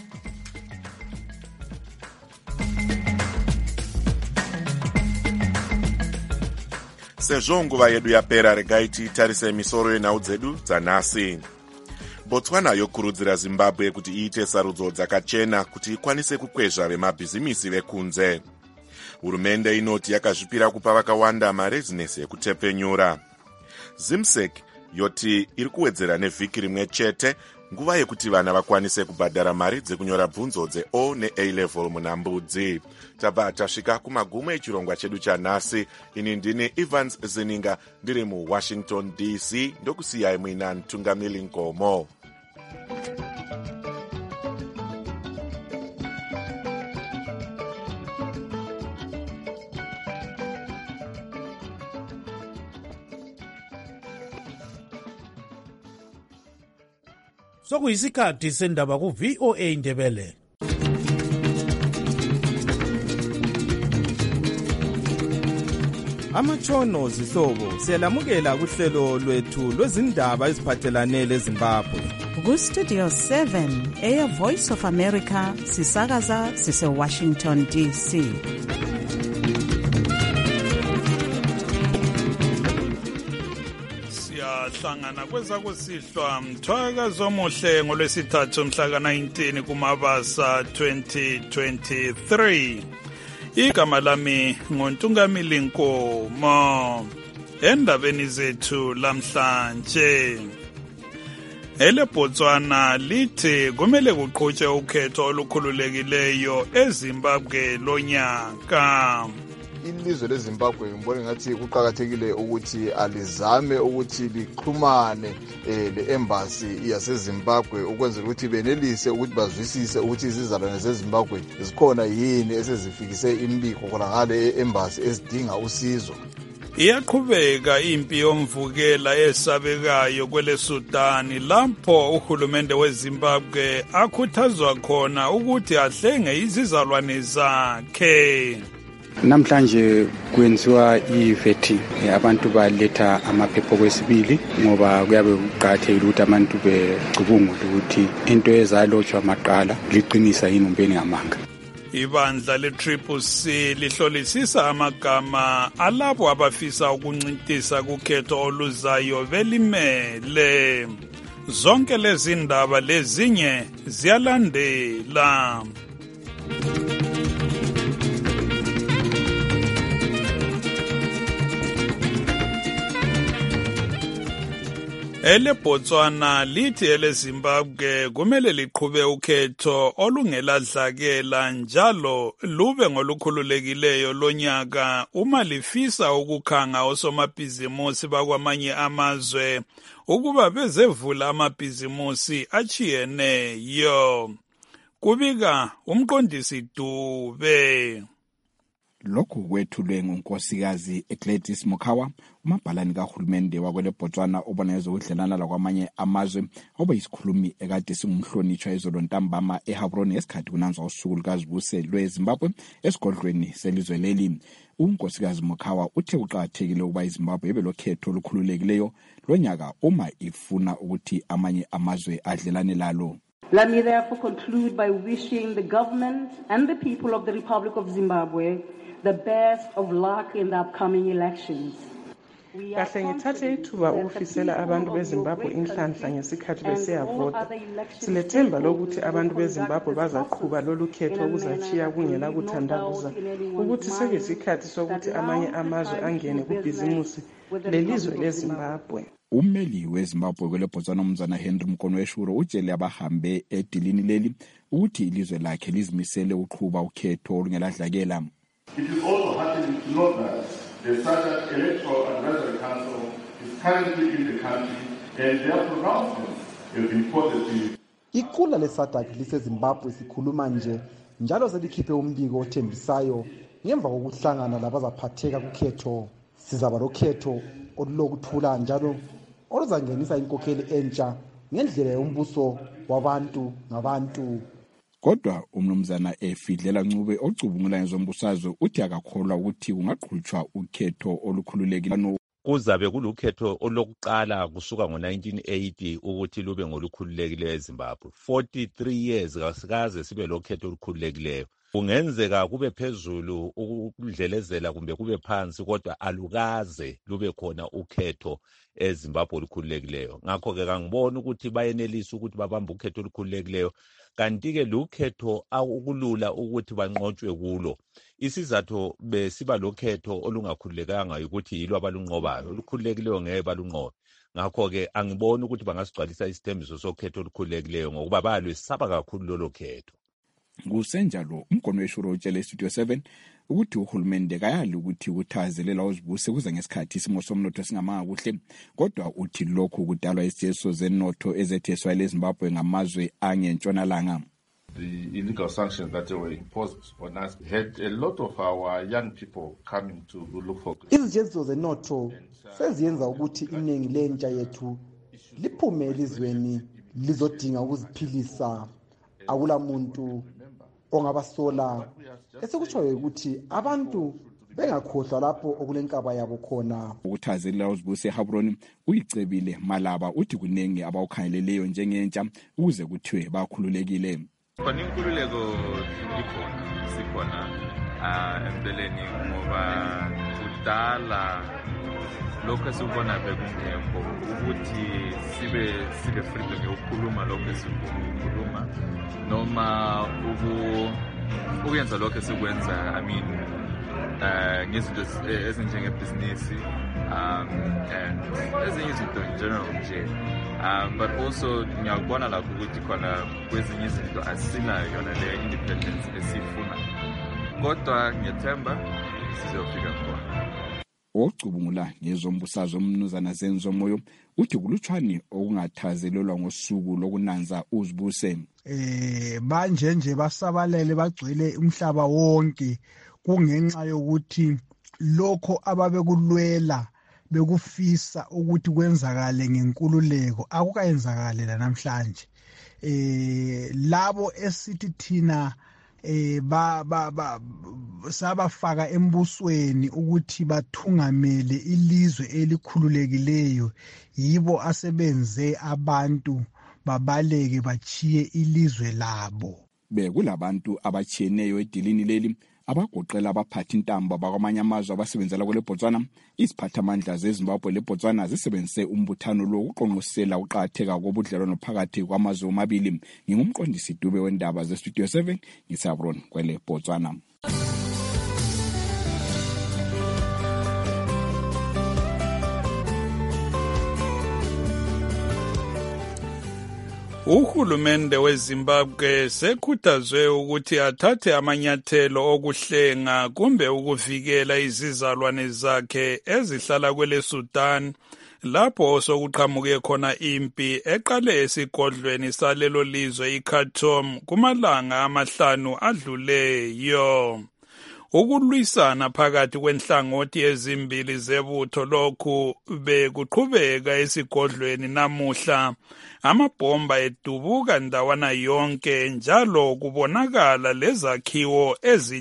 Sezvo nguva yedu yapera, regai titarise misoro yenhau dzedu dzanhasi. Botswana yokurudzira Zimbabwe kuti iite sarudzo dzakachena kuti ikwanise kukwezva vemabhizimisi vekunze. Hurumende inoti yakazvipira kupa vakawanda marezinesi ekutepenyura. Zimsek yoti iri kuwedzera nevhiki rimwe chete nguva yekuti vana vakwanise kubhadhara mari dzekunyora bvunzo dze-O ne-A level munambudzi. Tabva tasvika kumagumo echirongwa chedu chanhasi. Ini ndini Evans Zininga ndiri muWashington D C, ndokusiyai muina Ntungamili Nkomo. Sokuyisikhathi sendaba ku V O A Ndebele. Amatshono zihlobo siyalamukela kuhlelo lwethu lwezindaba eziphathelane leZimbabwe. Ku Studio seven Air Voice of America sisakaza sise Washington D C. Siyahlangana kweza kusihlwa mthwakazo omuhle ngolwesithathu mhla ka nineteen kuMabasa twenty twenty-three. Igama lami nguNtungamili Nkomo. Endabeni zethu lamhlanje, eleBotswana lithi kumele kuqhutshwe ukhetho olukhululekileyo eZimbabwe lonyaka. Ilizwe leZimbabwe ngibona ngathi kuqhakathekile ukuthi alizame ukuthi lixhumane le-embassy yaseZimbabwe ukwenzela ukuthi benelise ukuthi bazwisise ukuthi izizalwane zeZimbabwe zikhona yini esezifikise imbiko khona ngale e-embassy ezidinga usizo. Iyaqhubeka impi yomvukela esabekayo kwele Sudan lapho uhulumende weZimbabwe akhuthazwa khona ukuthi ahlenge izizalwane zakhe. Namhlanje kwenziwa i-vetting, abantu baletha amaphepha kwesibili ngoba kuyabe kuqakathekile ukuthi abantu becubungule ukuthi into ezalotshwa maqala liqinisa yini umpeni ngamanga. Ibandla le-Triple C lihlolisisa amagama alabo abafisa ukuncintisa kukhetho oluzayo belimele. Zonke lezi ndaba lezinye ziyalandela. eleBotswana lithi eleZimbabwe kumele liqhube ukhetho olungeladlakela njalo lube ngolukhululekileyo lonyaka uma lifisa ukukhanga osomabhizimusi bakwamanye amazwe ukuba bezevula amabhizimusi achiyeneyo. Kubika umqondisi Dube. Lokhu kwethulwe ngunkosikazi Gladys Mokhawa, umabhalani kahulumende wakweleBotswana obona ezokudlelana lakwamanye amazwe, obayisikhulumi ekade singumhlonitshwa izolo ntambama eHavroni ngesikhathi kunanzwa usuku lukazibuse lweZimbabwe esigodlweni selizwe leli. Unkosikazi Mokhawa uthe kuqakathekile ukuba iZimbabwe ibe lokhetho olukhululekileyo lonyaka uma ifuna ukuthi amanye amazwe adlelane lalo. Let me therefore conclude by wishing the government and the people of the Republic of Zimbabwe the best of luck in the upcoming elections. Kahle ngithathe ithuba ukufisela abantu beZimbabwe inhlanhla ngesikhathi besiyavota. Silethemba lokuthi abantu beZimbabwe bazaqhuba lolu khetho okuzachiya kungela kuthandabuza ukuthi sekuyisikhathi sokuthi amanye amazwe angene kubhizimusi lelizwe leZimbabwe. Ummeli weZimbabwe kweleBotswana umzana Henry Mkonweshuro utshele abahambe edilini leli ukuthi ilizwe lakhe lizimisele uqhuba ukhetho olungeladlakela. It is also heartening to note that the Southern Electoral Advisory Council is currently in the country and their pronouncements have been positive. Iqula leSADC liseZimbabwe sikhuluma nje njalo selikhiphe umbiko othembisayo ngemva kokuhlangana labazaphatheka kukhetho. Sizaba lokhetho olulokuthula njalo oluzangenisa inkokheli entsha ngendlela yombuso wabantu ngabantu. Kodwa umnumzana Efidlela Ncube ocubungula ngezombusazwe uthi akakholwa ukuthi kungaqhutshwa ukhetho olukhululekileyo. Kuzabe kulukhetho olokuqala kusuka ngo nineteen eighty ukuthi lube ngolukhululekileyo eZimbabwe. forty-three years kasikaze sibe lokhetho olukhululekileyo. Kungenzeka kube phezulu ukudlelezela kumbe kube phansi kodwa alukaze lube khona ukhetho eZimbabwe olukhululekileyo. Ngakho ke kangibona ukuthi bayenelisa ukuthi babambe ukhetho olukhululekileyo. Kanti ke lukhetho akulula ukuthi banqotshwe kulo. Isizathu besiba lokhetho olungakhululekanga ukuthi yilo abalunqobayo. Olukhululekileyo ngeke balunqobe. ngakho-ke angiboni ukuthi bangasigcwalisa isithembiso sokhetho olukhululekileyo ngokuba bayalwesaba kakhulu lolo khetho. Kusenjalo umgono weshuro utshele Studio seven ukuthi uhulumende kayali ukuthi ukuthazelela uzibuse kuza ngesikhathi isimo somnotho singamanga kuhle, kodwa uthi lokhu kudalwa isijeso zenotho ezetheswa leZimbabwe ngamazwe angentshonalanga. The illegal sanctions that were imposed on us had a lot of our young people coming to look for. Izijezo zenotho seziyenza ukuthi iningi lentsha yethu liphume elizweni lizodinga ukuziphilisa. Akula muntu ongabasola esekutshoyo ukuthi abantu bengakhohlwa lapho okulenkaba yabo khona. Ukuthazelela uzibuse eHabroni uyicebile Malaba uthi kunengi abawukhangeleleyo njengentsha ukuze kuthiwe bakhululekile. Khona inkululeko ikhona sikhona empeleni ngoba kudala lokho esikubona bekungekho ukuthi sibe sibe freedom yokukhuluma lokho esifuna ukukhuluma noma ukuyenza lokho esikwenza. I mean uh ngezinto ezinjengebhizinisi um and ezinye izinto in general nje, um but also ngiyakubona lapho ukuthi khona kwezinye izinto asinayo yona le independence esifuna, kodwa ngiyethemba sizofika khona. Ocubungula ngezombusazwe umnuzana Zenzo Moyo uthi kulutshwane okungathazelelwa ngosuku lokunanza uzibuse. Eh manje nje basabalele bagcwele umhlaba wonke kungenxa yokuthi lokho ababekulwela bekufisa ukuthi kwenzakale ngenkululeko akukayenzakale la namhlanje. Eh labo esithi thina eh ba ba ba sabafaka embusweni ukuthi bathungamele ilizwe elikhululekileyo yibo asebenze abantu babaleke bachiye ilizwe labo. Bekulabantu abachiyeneyo edilini leli abagoqela abaphathi intambo bakwamanye amazwe abasebenzela kwele Botswana. Iziphathamandla zeZimbabwe leBotswana zisebenzise umbuthano lo uqonqosela uqatheka kobudlelwano phakathi kwamazwe omabili. Ngingumqondisi Dube wendaba ze Studio seven ngisabron kwele Botswana. Uhulumende weZimbabwe sekhuthazwe ukuthi athathe amanyathelo okuhlenga kumbe ukuvikela izizalwane zakhe ezihlala kwele Sudan lapho sokuqhamuke khona impi eqale esigodlweni salelo lizwe iKhartoum kumalanga amahlanu adluleyo. Ukulwisana phakathi kwenhlangothi ezimbili zebutho lokhu bekuqhubeka esigodlweni namuhla. Amabhomba edubuka ndawana yonke njalo kubonakala lezakhiwo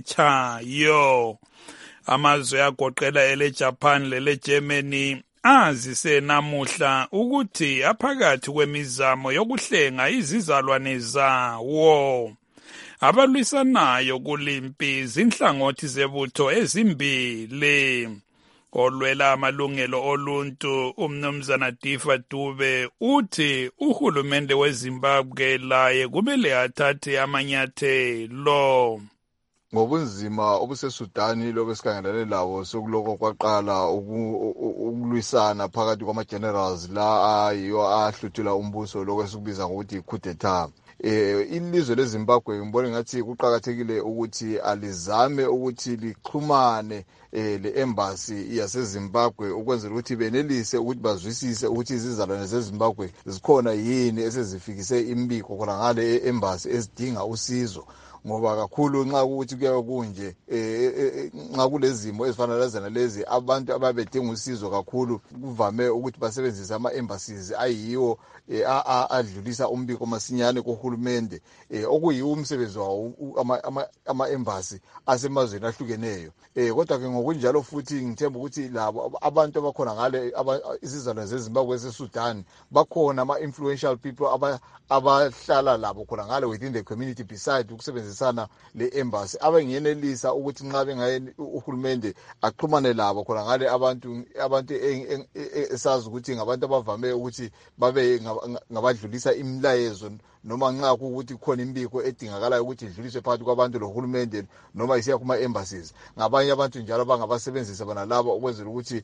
ezitshayo. Amazwe agoqela ele Japan lele Germany azise namuhla ukuthi aphakathi kwemizamo yokuhlenga izizalwane zawo. Abalwisanayo kulimpi zinhlangothi zebutho ezimbili. Olwela amalungelo oluntu umnumzana Difa Dube uthi uhulumende weZimbabwe laye kumele athathe amanyathelo. Ngobunzima obuseSudani lobesikhangelane lawo sokuloko kwaqala ukulwisana phakathi kwama-generals la ayiyo ahluthula umbuso lokho esikubiza ngokuthi coup d'etat. Eh ilizwe leZimbabwe ngibona ngathi kuqhakathekile ukuthi alizame ukuthi lixhumane eh le-embassy yaseZimbabwe ukwenzela ukuthi benelise ukuthi bazwisise ukuthi izizalwane zeZimbabwe zikhona yini esezifikise imbiko khona ngale embassy ezidinga usizo. Ngoba kakhulu nxa ukuthi kuya kunje eh nxa kulezimo ezifana lezana lezi abantu ababedinga usizo kakhulu kuvame ukuthi basebenzise ama embassies ayiwo adlulisa umbiko masinyane kohulumende okuyiwo umsebenzi wawo ama ama embassy asemazweni ahlukeneyo. Eh kodwa ke ngokunjalo futhi ngithemba ukuthi labo abantu abakhona ngale izizalwane zeZimbabwe eseSudan bakhona ama influential people abahlala labo khona ngale within the community beside ukusebenzisana le embassy abengenelisa ukuthi nxa bengaye uhulumende axhumane labo khona ngale abantu abantu esazi ukuthi ngabantu abavame ukuthi babe ngabadlulisa imilayezo noma nxa kuukuthi kukhona imbiko edingakalayo ukuthi idluliswe phakathi kwabantu lohulumende noma isiya kuma-embassies ngabanye abantu njalo abangabasebenzisa bona laba ukwenzela ukuthi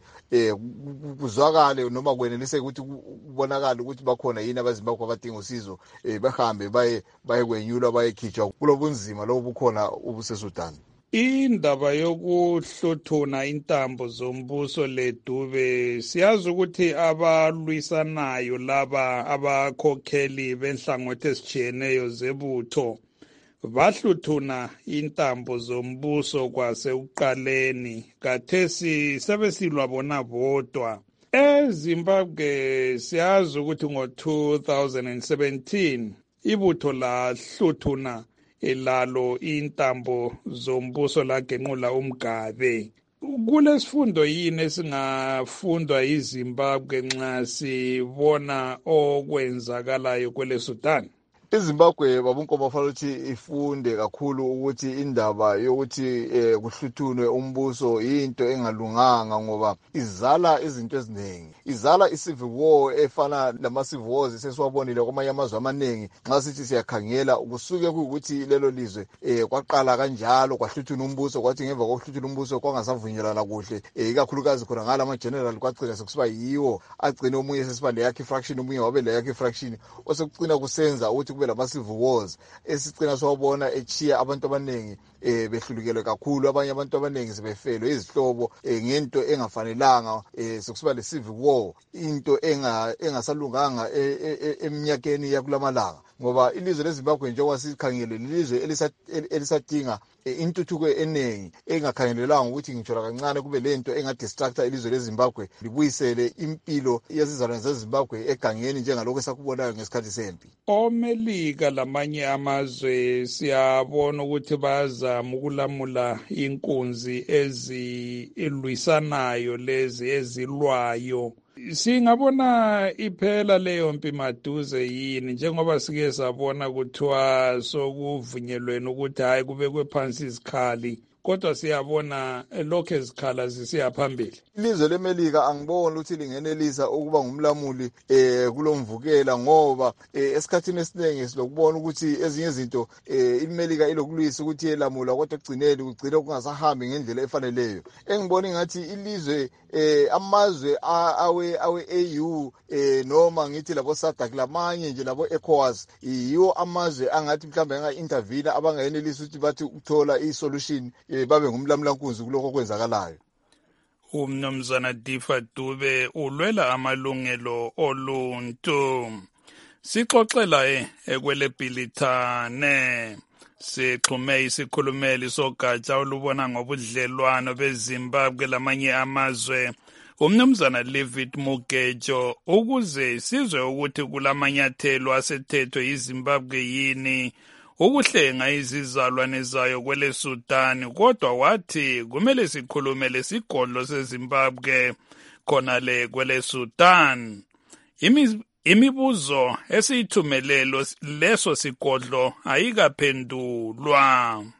um kuzwakale noma kweneliseke ukuthi kubonakale ukuthi bakhona yini abazimbabwe abadinga usizo um behambe baye baye kwenyulwa bayekhitshwa kulo bunzima lobu bukhona ubuseSudan. Indaba yokuhluthuna intambo zombuso ledube siyazi ukuthi abalwisanayo laba abakhokheli benhlangothi ezitshiyeneyo zebutho bahluthuna intambo zombuso kwasekuqaleni kathesi sebesilwa bona bodwa. eZimbabwe siyazi ukuthi ngo two thousand seventeen ibutho lahluthuna elalo intambo zombuso lagenqula umgabe. Kulesifundo yini esingafundwa yiZimbabwe nxa sibona okwenzakalayo kwele Sudan? iZimbabwe babunkomo kufanele ukuthi ifunde kakhulu ukuthi indaba yokuthi eh, kuhluthunwe umbuso into engalunganga ngoba izala izinto eziningi. Izala i-civil war efana lama-civil wars esesiwabonile kwamanye amazwe amaningi nxa sithi siyakhangela kusuke kuyukuthi lelo lizwe eh, kwaqala kanjalo kwahluthuna umbuso kwathi ngemva kokuhluthuna umbuso kwangasavunyelana kuhle eh, ikakhulukazi khona ngala ama-general kwagcina sekusiba yiwo agcine omunye sesiba leyakhe fraction omunye wabe leyakhe fraction osekucina kusenza ukuthi kube lama-civil wars esicina siwabona echiya abantu abaningi eh behlulukelwe kakhulu abanye abantu abaningi sebefelwe izihlobo eh, ngento engafanelanga eh, sekusiba le-civil war into enga engasalunganga eminyakeni e, e, yakulamalanga ngoba ilizwe leZimbabwe njengoba sikhangele lilizwe elisadinga intuthuko eningi engakhangelelanga ukuthi ngithola kancane kube lento engadistructa ilizwe leZimbabwe libuyisele impilo yezizalwane zeZimbabwe egangeni njengalokho esakubonayo ngesikhathi sempi. OMelika lamanye amazwe siyabona ukuthi bayazama ukulamula inkunzi ezilwisanayo lezi ezilwayo. Singabona iphela leyo mpi maduze yini njengoba sike sabona kuthiwa sokuvunyelweni ukuthi hayi kubekwe phansi izikhali kodwa siyabona lokho ezikhala zisiya phambili. Ilizwe leMelika angiboni ukuthi lingenelisa ukuba ngumlamuli eh kulomvukela ngoba eh, esikhathini esiningi silokubona ukuthi ezinye izinto eh, iMelika ilokulwisa ukuthi yelamula kodwa ekugcineni kugcina kungasahambi ngendlela efaneleyo. Engibona ngathi ilizwe eh, amazwe awe awe A U eh, noma ngithi labo SADC lamanye nje labo ECOWAS yiwo amazwe angathi mhlawumbe anga-intervene abangayenelisa ukuthi bathi ukuthola i-solution eh, babe ngumlamulankunzi kuloko okwenzakalayo. Umnumzana Difa Dube ulwela amalungelo oluntu. Sixoxela eh ekwelebhilithane sixhume isikhulumeli sogatsha olubona ngobudlelwano beZimbabwe lamanye amazwe umnumzana David Mugejo ukuze sizwe ukuthi kulamanyathelo asethethwe yiZimbabwe yini ukuhlenga izizalwane zayo kwele Sudan kodwa wathi kumele sikhulume lesigodlo seZimbabwe khona le kwele Sudan. Imibuzo esiyithumelelo leso sigodlo ayikaphendulwa.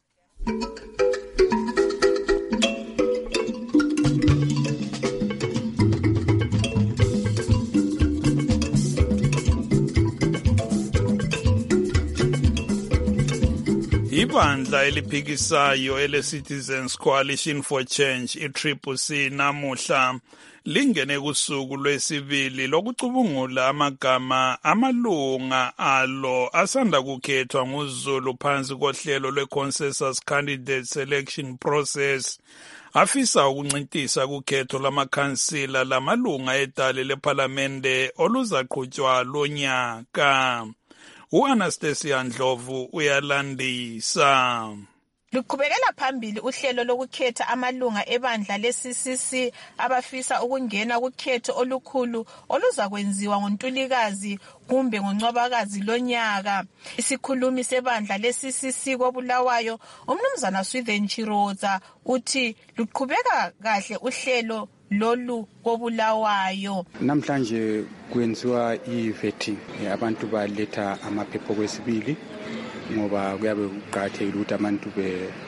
Ibandla eliphikisayo ele-Citizens Coalition for Change i-Triple C namuhla lingene kusuku lwesibili lokucubungula amagama amalunga alo asanda kukhethwa nguZulu phansi kohlelo lwe-Consensus Candidate Selection Process afisa ukuncintisa kukhetho lamakhansila lamalunga edale lephalamende oluzaqhutshwa lonyaka. U-Anastasia Ndlovu uyalandisa. Luqhubekela phambili uhlelo lokukhetha amalunga ebandla le-C C C abafisa ukungena kukhetho olukhulu oluzakwenziwa ngoNtulikazi kumbe ngoNcwabakazi lonyaka. Isikhulumi sebandla le-C C C koBulawayo umnumzana Swithen Chiroza uthi luqhubeka kahle uhlelo lolu koBulawayo. Namhlanje kwenziwa i-vetting abantu baletha amaphepha kwesibili ngoba kuyabe kuqhathekile ukuthi abantu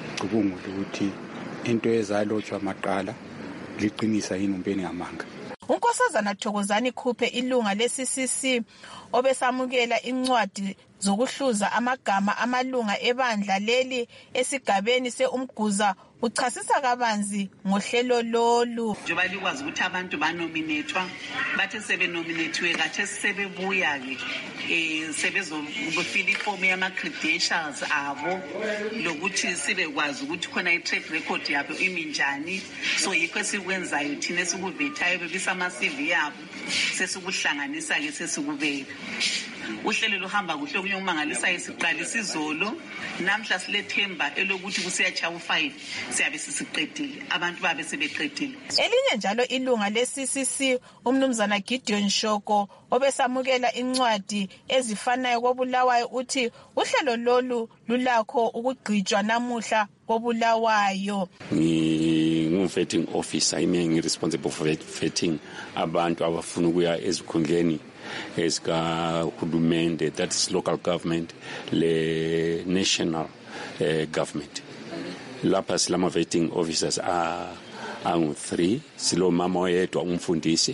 becubungule ukuthi into ezalotshwa maqala liqinisa yini umpeni ngamanga. unkosazana Thokozani Khuphe ilunga le-C C C obesamukela incwadi zokuhluza amagama amalunga ebandla leli esigabeni se-Umguza uchasisa kabanzi ngohlelo lolu. Njengoba likwazi ukuthi abantu banominethwa bathe sebenominethiwe kathi sebebuya-ke um sebezofila ifomu yama-credentials abo lokuthi sibekwazi ukuthi khona i-track record yabo imi njani. So yikho esikwenzayo thina esikuvethayo bebisa ama-C V yabo sesikuhlanganisa-ke sesikubeka. Uhlelo luhamba kuhle kunye umangalisayo siqalisa izolo namhla silethemba elokuthi kusiyachaya u-five siyabe sisiqedile abantu babe sebeqedile. Elinye njalo ilunga le-C C C umnumzana Gideon Shoko obesamukela incwadi ezifanayo koBulawayo uthi uhlelo lolu lulakho ukugqitshwa namuhla koBulawayo. Ngi-vetting officer, ime ngi-responsible for vetting abantu abafuna ukuya ezikhundleni ezikahulumende, that is local government, le national uh, government. Lapha silama vetting officers angu three, silo mama oyedwa umfundisi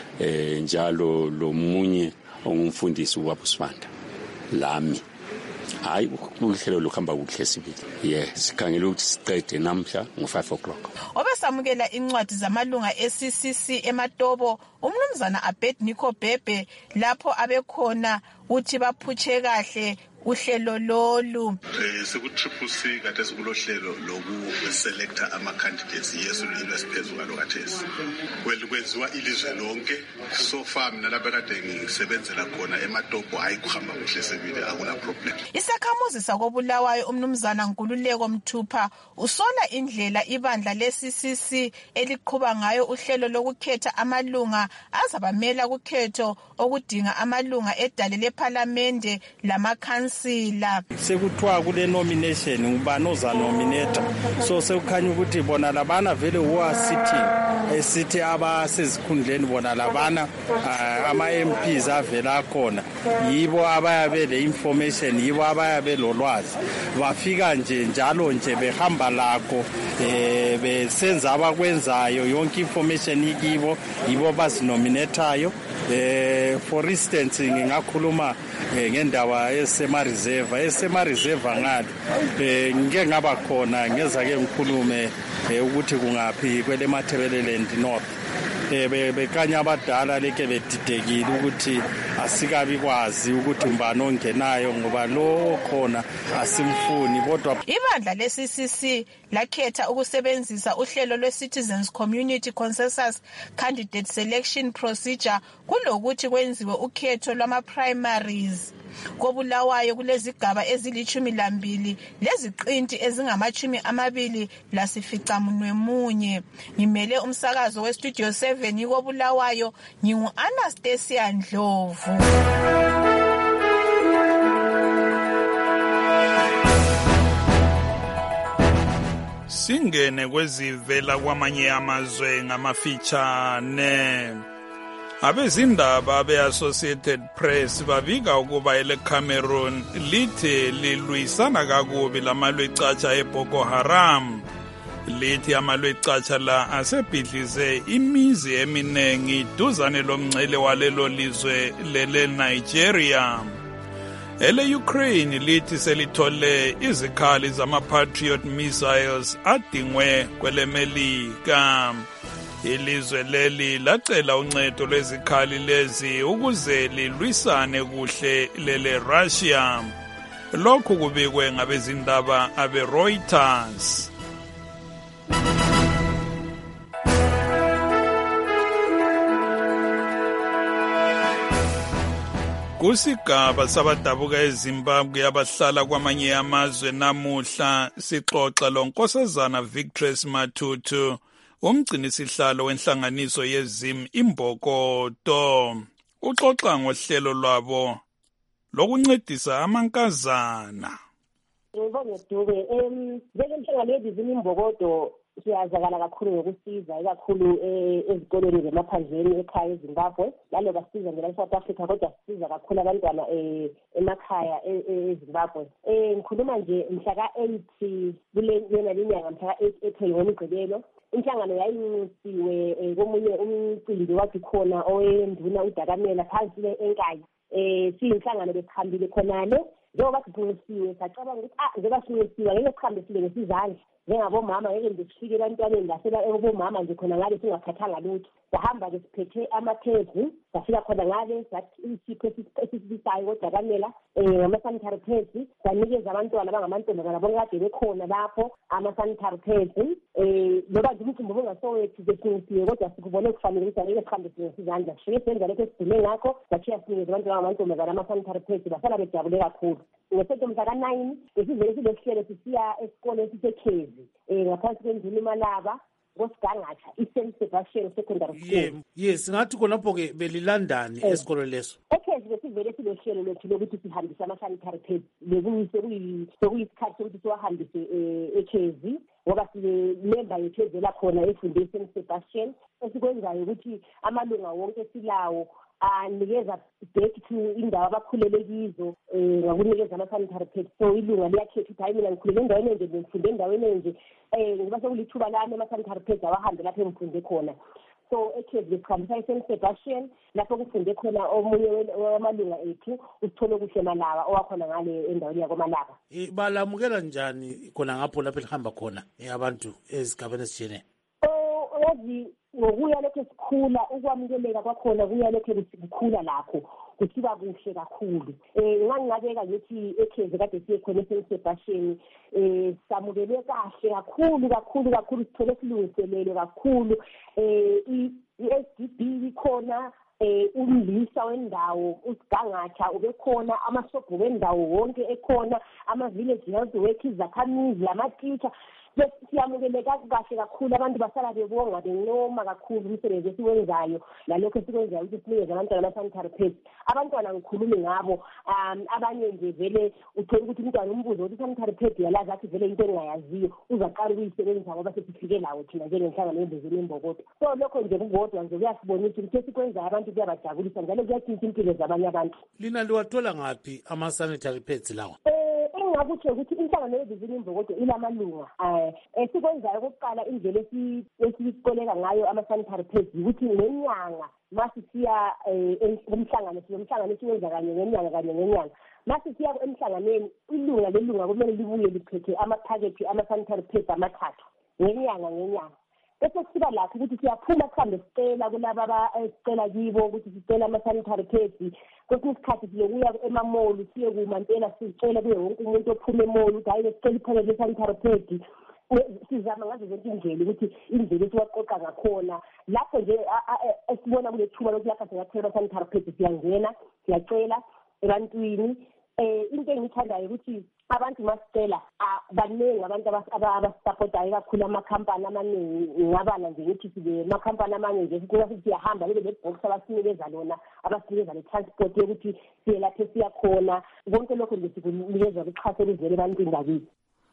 eh njalo lo munye ongumfundisi wabusifanda lami. Hayi uhlelo luhamba kuhle sibili. Yes, sikhangela ukuthi siqede namhla ngo-five o'clock. Obesamukela incwadi zamalunga e-C C C eMatobo umnumzana Abednego Bhebhe lapho abekhona uthi baphutshe kahle uhlelo lolu. Eh seku-triple C kade sikulohlelo loku-selecta ama-candidates yesu lesiphezulu kalokathesi. Kwenziwa ilizwe lonke so far mina lapha kade ngisebenzela khona eMatobo hayi kuhamba kuhle sebile akuna problem. Isakhamuzi sakoBulawayo umnumzana Nkululeko Mthupha usola indlela ibandla le-C C C eliqhuba ngayo uhlelo lokukhetha amalunga azabamela kukhetho okudinga amalunga edale lePhalamende lamakhansila. Sekuthiwa kule nomination ngubani oza nominate, so sekukhanya ukuthi bona labana vele wa sitting esithi abasezikhundleni bona labana ama M Ps avela khona yibo abayabe le information, yibo abayabe lolwazi, bafika nje njalo nje behamba lakho eh besenza abakwenzayo yonke information ikibo yibo bazinominatayo. Eh for instance ngingakhuluma ngendaba esema reserve esema reserve ngalo eh ngeke ngaba khona ngeza ke ngikhulume ukuthi kungapi kwele Mathebeleland North eh bekanya abadala leke bedidekile ukuthi asikabi kwazi ukuthi mbani ongenayo ngoba lo khona asimfuni kodwa ibandla le-C C C lakhetha ukusebenzisa uhlelo lwe-Citizens Community Consensus Candidate Selection Procedure kulokuthi kwenziwe ukhetho lwama-primaries. KoBulawayo kulezigaba ezilithumi lambili leziqinti ezingamachumi amabili lasificamunwe munye. Ngimele umsakazo we-Studio seven koBulawayo ngingu-Anastasia Ndlovu. Singene kwezivela kwamanye amazwe ngamafitshane. Abezindaba be-Associated Press babika ukuba ele Cameroon lithe lilwisana kakubi lamalwecatsha eBoko Haram. Lithi amalwecatsha la asebhidlize imizi eminengi duzane lomngcele walelo lizwe lele Nigeria. Ele Ukraine lithi selithole izikhali zama-Patriot missiles adingwe kwele Melika. Ilizwe leli lacela uncedo lwezikhali lezi ukuze lilwisane kuhle lele Russia. Lokhu kubikwe ngabezindaba abe Reuters. Kusigaba sabadabuka eZimbabwe abahlala kwamanye amazwe namuhla sixoxa lonkosazana Victress Matutu umgcini sihlalo wenhlanganiso yeZim Imbokodo. Uxoxa ngohlelo lwabo lokuncedisa amankazana. Ngibonge Dube em njengenhlangano yeZim Imbokodo siyazakala kakhulu ngokusiza ikakhulu ezikolweni zemaphandleni ekhaya eZimbabwe lalo basiza ngela South Africa kodwa sisiza kakhulu abantwana emakhaya eZimbabwe. Eh ngikhuluma nje mhla ka eight kule yena linyanga mhla ka eight ePheli ngoMgqibelo inhlangano yayinxusiwe komunye umcimbi wathi khona owenduna uDakamela phansi eNkayi eh siyinhlangano besihambile khonale njengoba siphungusiwe sacabanga ukuthi ah njengoba sinxusiwe ngeke sihambe sile ngesizandla njengabomama ngeke nje sifike ebantwaneni lasela ebomama nje khona ngale singakhathanga lutho sahamba ke siphethe amaphezi safika khona ngale sathi isipho esisisayo koDakamela eh ngama-sanitary pads sanikeza abantwana abangamantombazana bonke kade bekhona lapho ama-sanitary pads eh loba nje umcimbi bongasowethu besinisiwe kodwa sikubone kufanele ukuthi angeke sihambe singesizandla sifike senza lokho esidinge ngakho sachiya sinikeza abantu abangamantombazana ama-sanitary pads basala bejabule kakhulu ngesetho mhla ka-nine besivele silehlelo sisiya esikole esisekhezi um ngaphansi kwenduna uMalaba ngosigangatha i-Saint Sebastian Secondary School. Yes, ngathi khonapho-ke belilandani esikolo leso? Ekhezi besivele silehlelo lethu lokuthi sihambise ama-sanitary pads bekuyisikhathi sokuthi siwahambise ekhezi ngoba sinememba yethu evela khona efunde i-Saint Sebastian esikwenzayo ukuthi amalunga wonke silawo anikeza back to indawo abakhulele kizo eh ngakunikeza ama-sanitary pads so ilunga liyakhetha ukuthi hayi mina ngikhulele endaweni enje ngifunde endaweni enje eh ngoba sekulithuba lami ama-sanitary pads awahambe lapho engifunde khona so ekhezi besikhambisa i-Saint Sebastian lapho kufunde khona omunye wamalunga ethu usithole kuhle Malaba owakhona ngale endaweni yakoMalaba. Balamukela njani khona ngapho lapho elihamba khona abantu ezigabeni ezijene? Oh yazi ngokuya lokho sikhula ukwamukeleka kwakhona kuya lokho kukhula lapho kusiba kuhle kakhulu eh ngangingabeka ngithi ekhezi kade siye khona eSaint Sebastian eh samukele kahle kakhulu kakhulu kakhulu sithole silungiselele kakhulu eh i-S D B ikhona eh umlisa wendawo usigangatha ubekhona amasobho wendawo wonke ekhona ama-village health workers izakhamizi ama-teacher siyamukeleka kahle kakhulu abantu basala bebonga benoma kakhulu umsebenzi esiwenzayo nalokho esikwenzayo ukuthi sinikeze abantwana ama-sanitary pads abantwana ngikhulume ngabo um abanye nje vele uthola ukuthi umntwana umbuzo ukuthi i-sanitary pad yalazi athi vele into engingayaziyo uzaqala ukuyisebenzisa ngoba sesifike lawo thina njengenhlangano yembuzeni imbokodo so lokho nje kukodwa nje kuyasibonisa ukuthi esikwenzayo abantu kuyabajabulisa njalo kuyatshintsha impilo zabanye abantu. Lina liwathola ngaphi ama-sanitary pads lawa? Ngakuthi ukuthi inhlangano yembuzeni imbokodo ilamalunga eh esikwenzayo kokuqala indlela esikoleka ngayo ama-sanitary pads ukuthi ngenyanga mase siya emhlangano somhlangano esiwenza kanye ngenyanga kanye ngenyanga mase siya emhlanganeni ilunga lelunga kumele libuye liphethe amaphakethe ama-sanitary pads amathathu ngenyanga ngenyanga bese siba lakho ukuthi siyaphuma sihambe sicela kulaba abasicela kibo ukuthi sicela ama-sanitary pads kwesinye isikhathi siyokuya emamolu siye kumantela sicela kuye wonke umuntu ophuma emolu ukuthi hayi besicela iphakethe le-sanitary pads sizama ngazo zonke indlela ukuthi indlela esiwaqoqa ngakhona lapho nje esibona kule thuba lokuthi lapha singathela ama-sanitary pads siyangena siyacela ebantwini eh into engithandayo ukuthi abantu masicela baningi abantu abasupportayo kakhulu amakhampani amaningi ngabana nje ukuthi sibe amakhampani amaningi nje ukuthi siyahamba bebe lebox abasinikeza lona abasinikeza le-transport yokuthi siye lapho siyakhona konke lokho nje sikunikeza ukuxhasa elizweni ebantwini bakithi.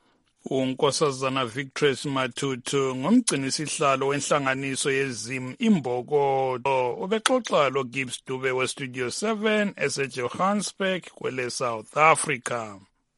uNkosazana Victress Matutu ngomgcini sihlalo wenhlanganiso yezim imbokodo ubexoxa lo Gibbs Dube we Studio seven eseJohannesburg kwele South Africa.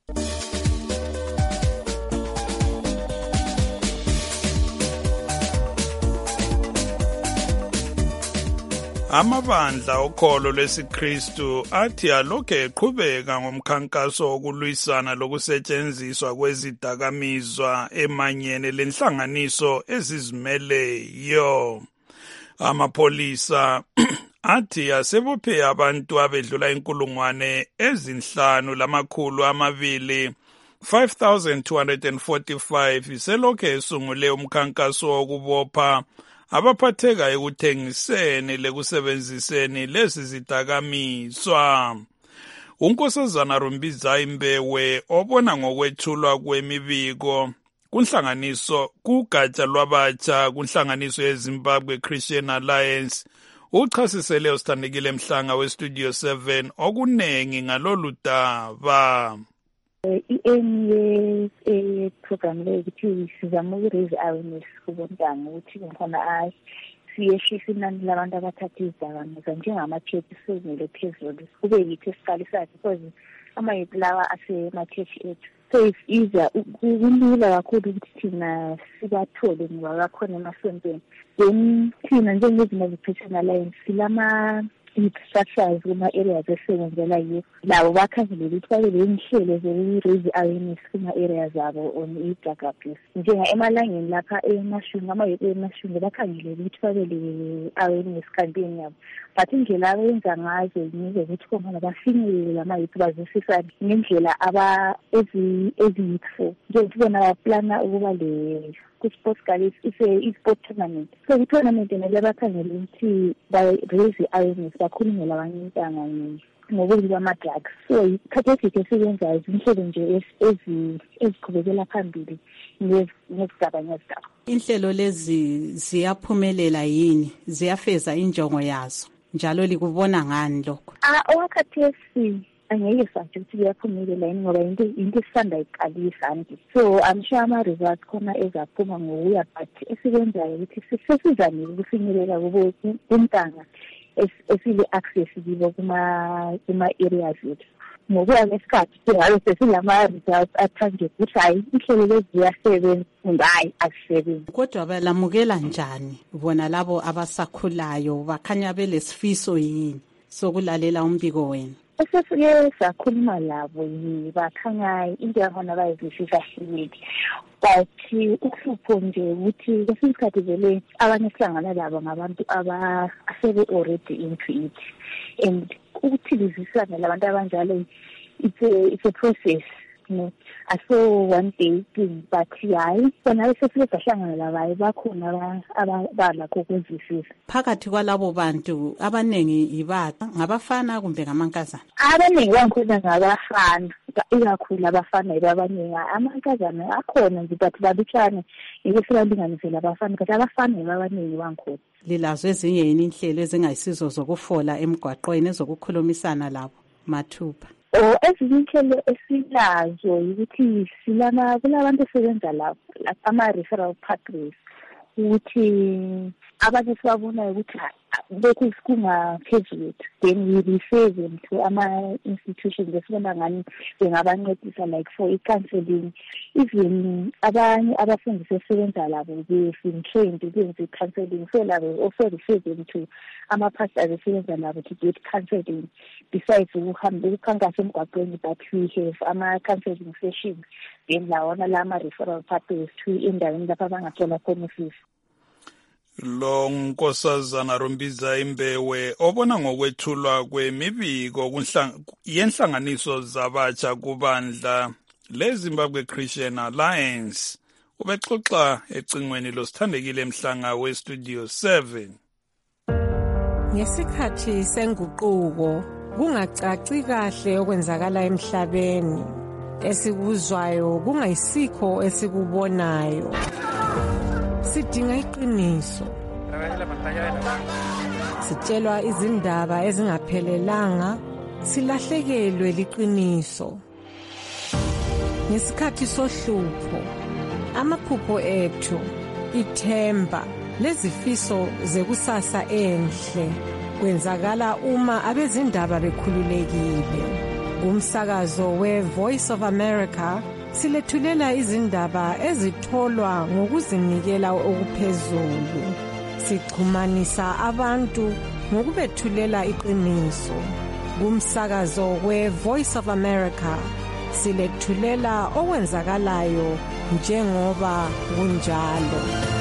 Amabandla okholo lwesiKristu athi alokhu eqhubeka ngomkhankaso wokulwisana lokusetshenziswa kwezidakamizwa emanyene lenhlanganiso ezizimeleyo. Amapolisa athi asebophe abantu abedlula inkulungwane ezinhlanu lamakhulu amabili five thousand two hundred forty-five selokhu esungule umkhankaso wokubopha abaphatheka ekuthengiseni lekusebenziseni lezi zidakamizwa. uNkosazana Rumbiza Imbewe obona ngokwethulwa kwemibiko kunhlanganiso kugatsha lwabatsha kunhlanganiso yeZimbabwe Christian Alliance uchasisele usithandekile Mhlanga we Studio seven okunengi ngalolu daba. i-aim ye-program leyo ukuthi sizama ukuraise awareness kubontanga ukuthi khona siyehlisa inani labantu abathatha izidakamizwa njengama-chechi sizimele phezulu kube yithi esiqalisayo because ama-youth lawa asema-chechi ethu so it's easier kulula kakhulu ukuthi thina sibathole ngoba bakhona emasontweni. Then thina njengezimo ze-Pattern Alliance silama structures kuma areas esebenzela yiyo labo bakhangelela ukuthi babe lenhlelo zoku-raise awareness kuma areas abo on i-drug abuse. Njenga emalangeni lapha emashumi amayeke emashumi bakhangelela ukuthi babe le-awareness campaign yabo, but indlela abenza ngazo yizo ukuthi khona bafinyelele lama-youth bazwisisane ngendlela aba ezi-youthful njengokuthi bona baplana ukuba le sports gala i-sport tournament. So i-tournament nale bakhangela ukuthi ba-raise awareness bakhulume labanye intanga ngobubi bama-drugs. So ikhathi esiyenzayo izinhlelo nje eziqhubekela phambili ngezigaba ngezigaba. Inhlelo lezi ziyaphumelela yini? Ziyafeza injongo yazo? Njalo likubona ngani lokho? Ah, owakhathesi angeke sathi ukuthi kuyaphumelela yini ngoba into into esisanda iqalisa nje. So I'm sure ama-results khona ezaphuma ngokuya, but esikwenzayo ukuthi sesizamile ukufinyelela kubo intanga esile-access kibo kuma-areas ethu. Ngokuya ngesikhathi singabe sesilama-results athanje ukuthi hayi inhlelo lezi ziyasebenza kumbe hayi azisebenzi. Kodwa balamukela njani bona labo abasakhulayo bakhanya belesifiso yini sokulalela umbiko wenu? Esesike sakhuluma labo bakhanya into yakhona bayizwisisa kahle, but ukuhlupho nje ukuthi kwesinye isikhathi vele abanye sihlangana labo ngabantu asebe already into it, and ukuthilizisana labantu abanjalo it's a, it's a process, you know. I saw one day thing, but hayi bona sesike sahlangana labaye bakhona abalakho ukuzwisisa. Phakathi kwalabo bantu abanengi ibata ngabafana kumbe ngamankazana? Abanengi bankhona ngabafana, ikakhulu abafana abanengi. Amankazana akhona nje but babitshane ngesibalinganisela abafana, kodwa abafana abanengi bankhona. Lilazo ezinye yini inhlelo ezingayisizo zokufola emgwaqweni ezokukhulumisana labo mathupha? Oh, ezinye inhlelo esilazo ukuthi silana kulabantu esebenza lapho ama-referral pathways ukuthi abanye sibabonayo ukuthi lokhu kungaphezulu, then we refer them to ama-institutions esibona ngani bengabancedisa like for i-counseling. Even abanye abafundisi esebenza labo they've been trained ukwenza i-counseling, so labo also refer them to ama-pastors esebenza labo to get counseling besides ukukhankasa emgwaqweni, but we have ama-counseling sessions then lawona la ama-referral pathways to endaweni lapho abangathola khona usizo. Lo nkosazana Rumbiza Imbewe obona ngokwethulwa kwemibiko yenhlanganiso zabatsha kubandla leZimbabwe Christian Alliance ubexoxa ecingweni losithandekile emhlanga westudio seven. Ngesikhathi senguquko kungacaci kahle okwenzakala emhlabeni, esikuzwayo kungayisikho esikubonayo. Sidinga iqiniso. Sitshelwa izindaba ezingaphelelanga, silahlekelwe liqiniso. Ngesikhathi sohlupho, amaphupho ethu, ithemba, lezifiso zekusasa enhle kwenzakala uma abezindaba bekhululekile. Kumsakazo we-Voice of America silethulela izindaba ezitholwa ngokuzinikela okuphezulu. Sichumanisa abantu ngokubethulela iqiniso. Kumsakazo we-Voice of America silethulela okwenzakalayo njengoba kunjalo.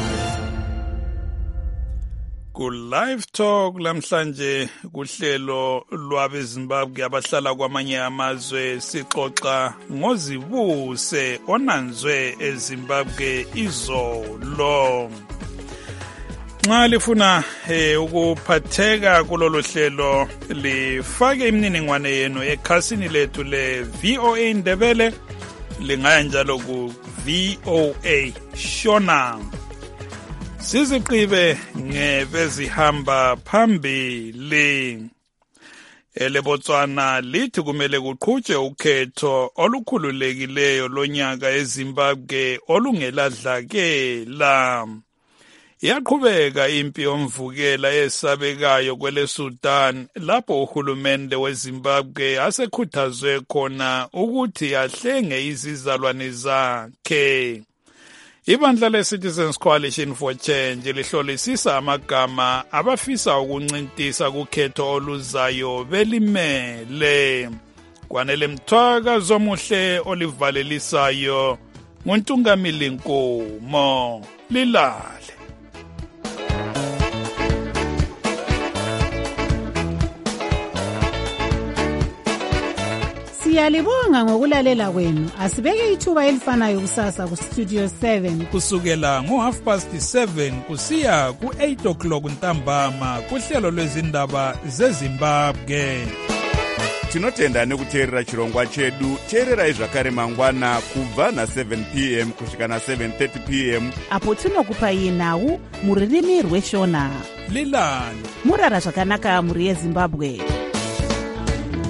Ku live talk lamhlanje kuhlelo lwabeZimbabwe abahlala kwamanye amazwe sixoxa ngozibuse onanzwe eZimbabwe izolo. Nxa lifuna eh, ukuphatheka kulolu hlelo lifake imininingwane yenu ekhasini lethu le V O A Ndebele, lingaya njalo ku V O A Shona. Siziqibe ngebezihamba phambili. EleBotswana lithi kumele kuqhutshwe ukhetho olukhululekileyo lonyaka eZimbabwe olungeladlakela. Yaqhubeka impi yomvukela esabekayo kwele Sudan lapho uhulumende weZimbabwe asekhuthazwe khona ukuthi ahlenge izizalwane zakhe. Ibandla le-Citizens Coalition for Change lihlolisisa amagama abafisa ukuncintisa kukhetho oluzayo belimele. Kwanele Mthwaka Zomuhle olivalelisayo nguNtungamili Nkomo. Lilale. Siyalibonga ngokulalela kwenu. Asibeke ithuba elifanayo kusasa ku Studio seven kusukela ngo half past seven kusiya ku eight o'clock ntambama kuhlelo lwezindaba zeZimbabwe. Tinotenda nekuteerera chirongwa chedu. Teererai zvakare mangwana kubva na seven p m kusvika na seven thirty p m apo tinokupai nhau mururimi rweshona. Lilani murara zvakanaka muri yeZimbabwe.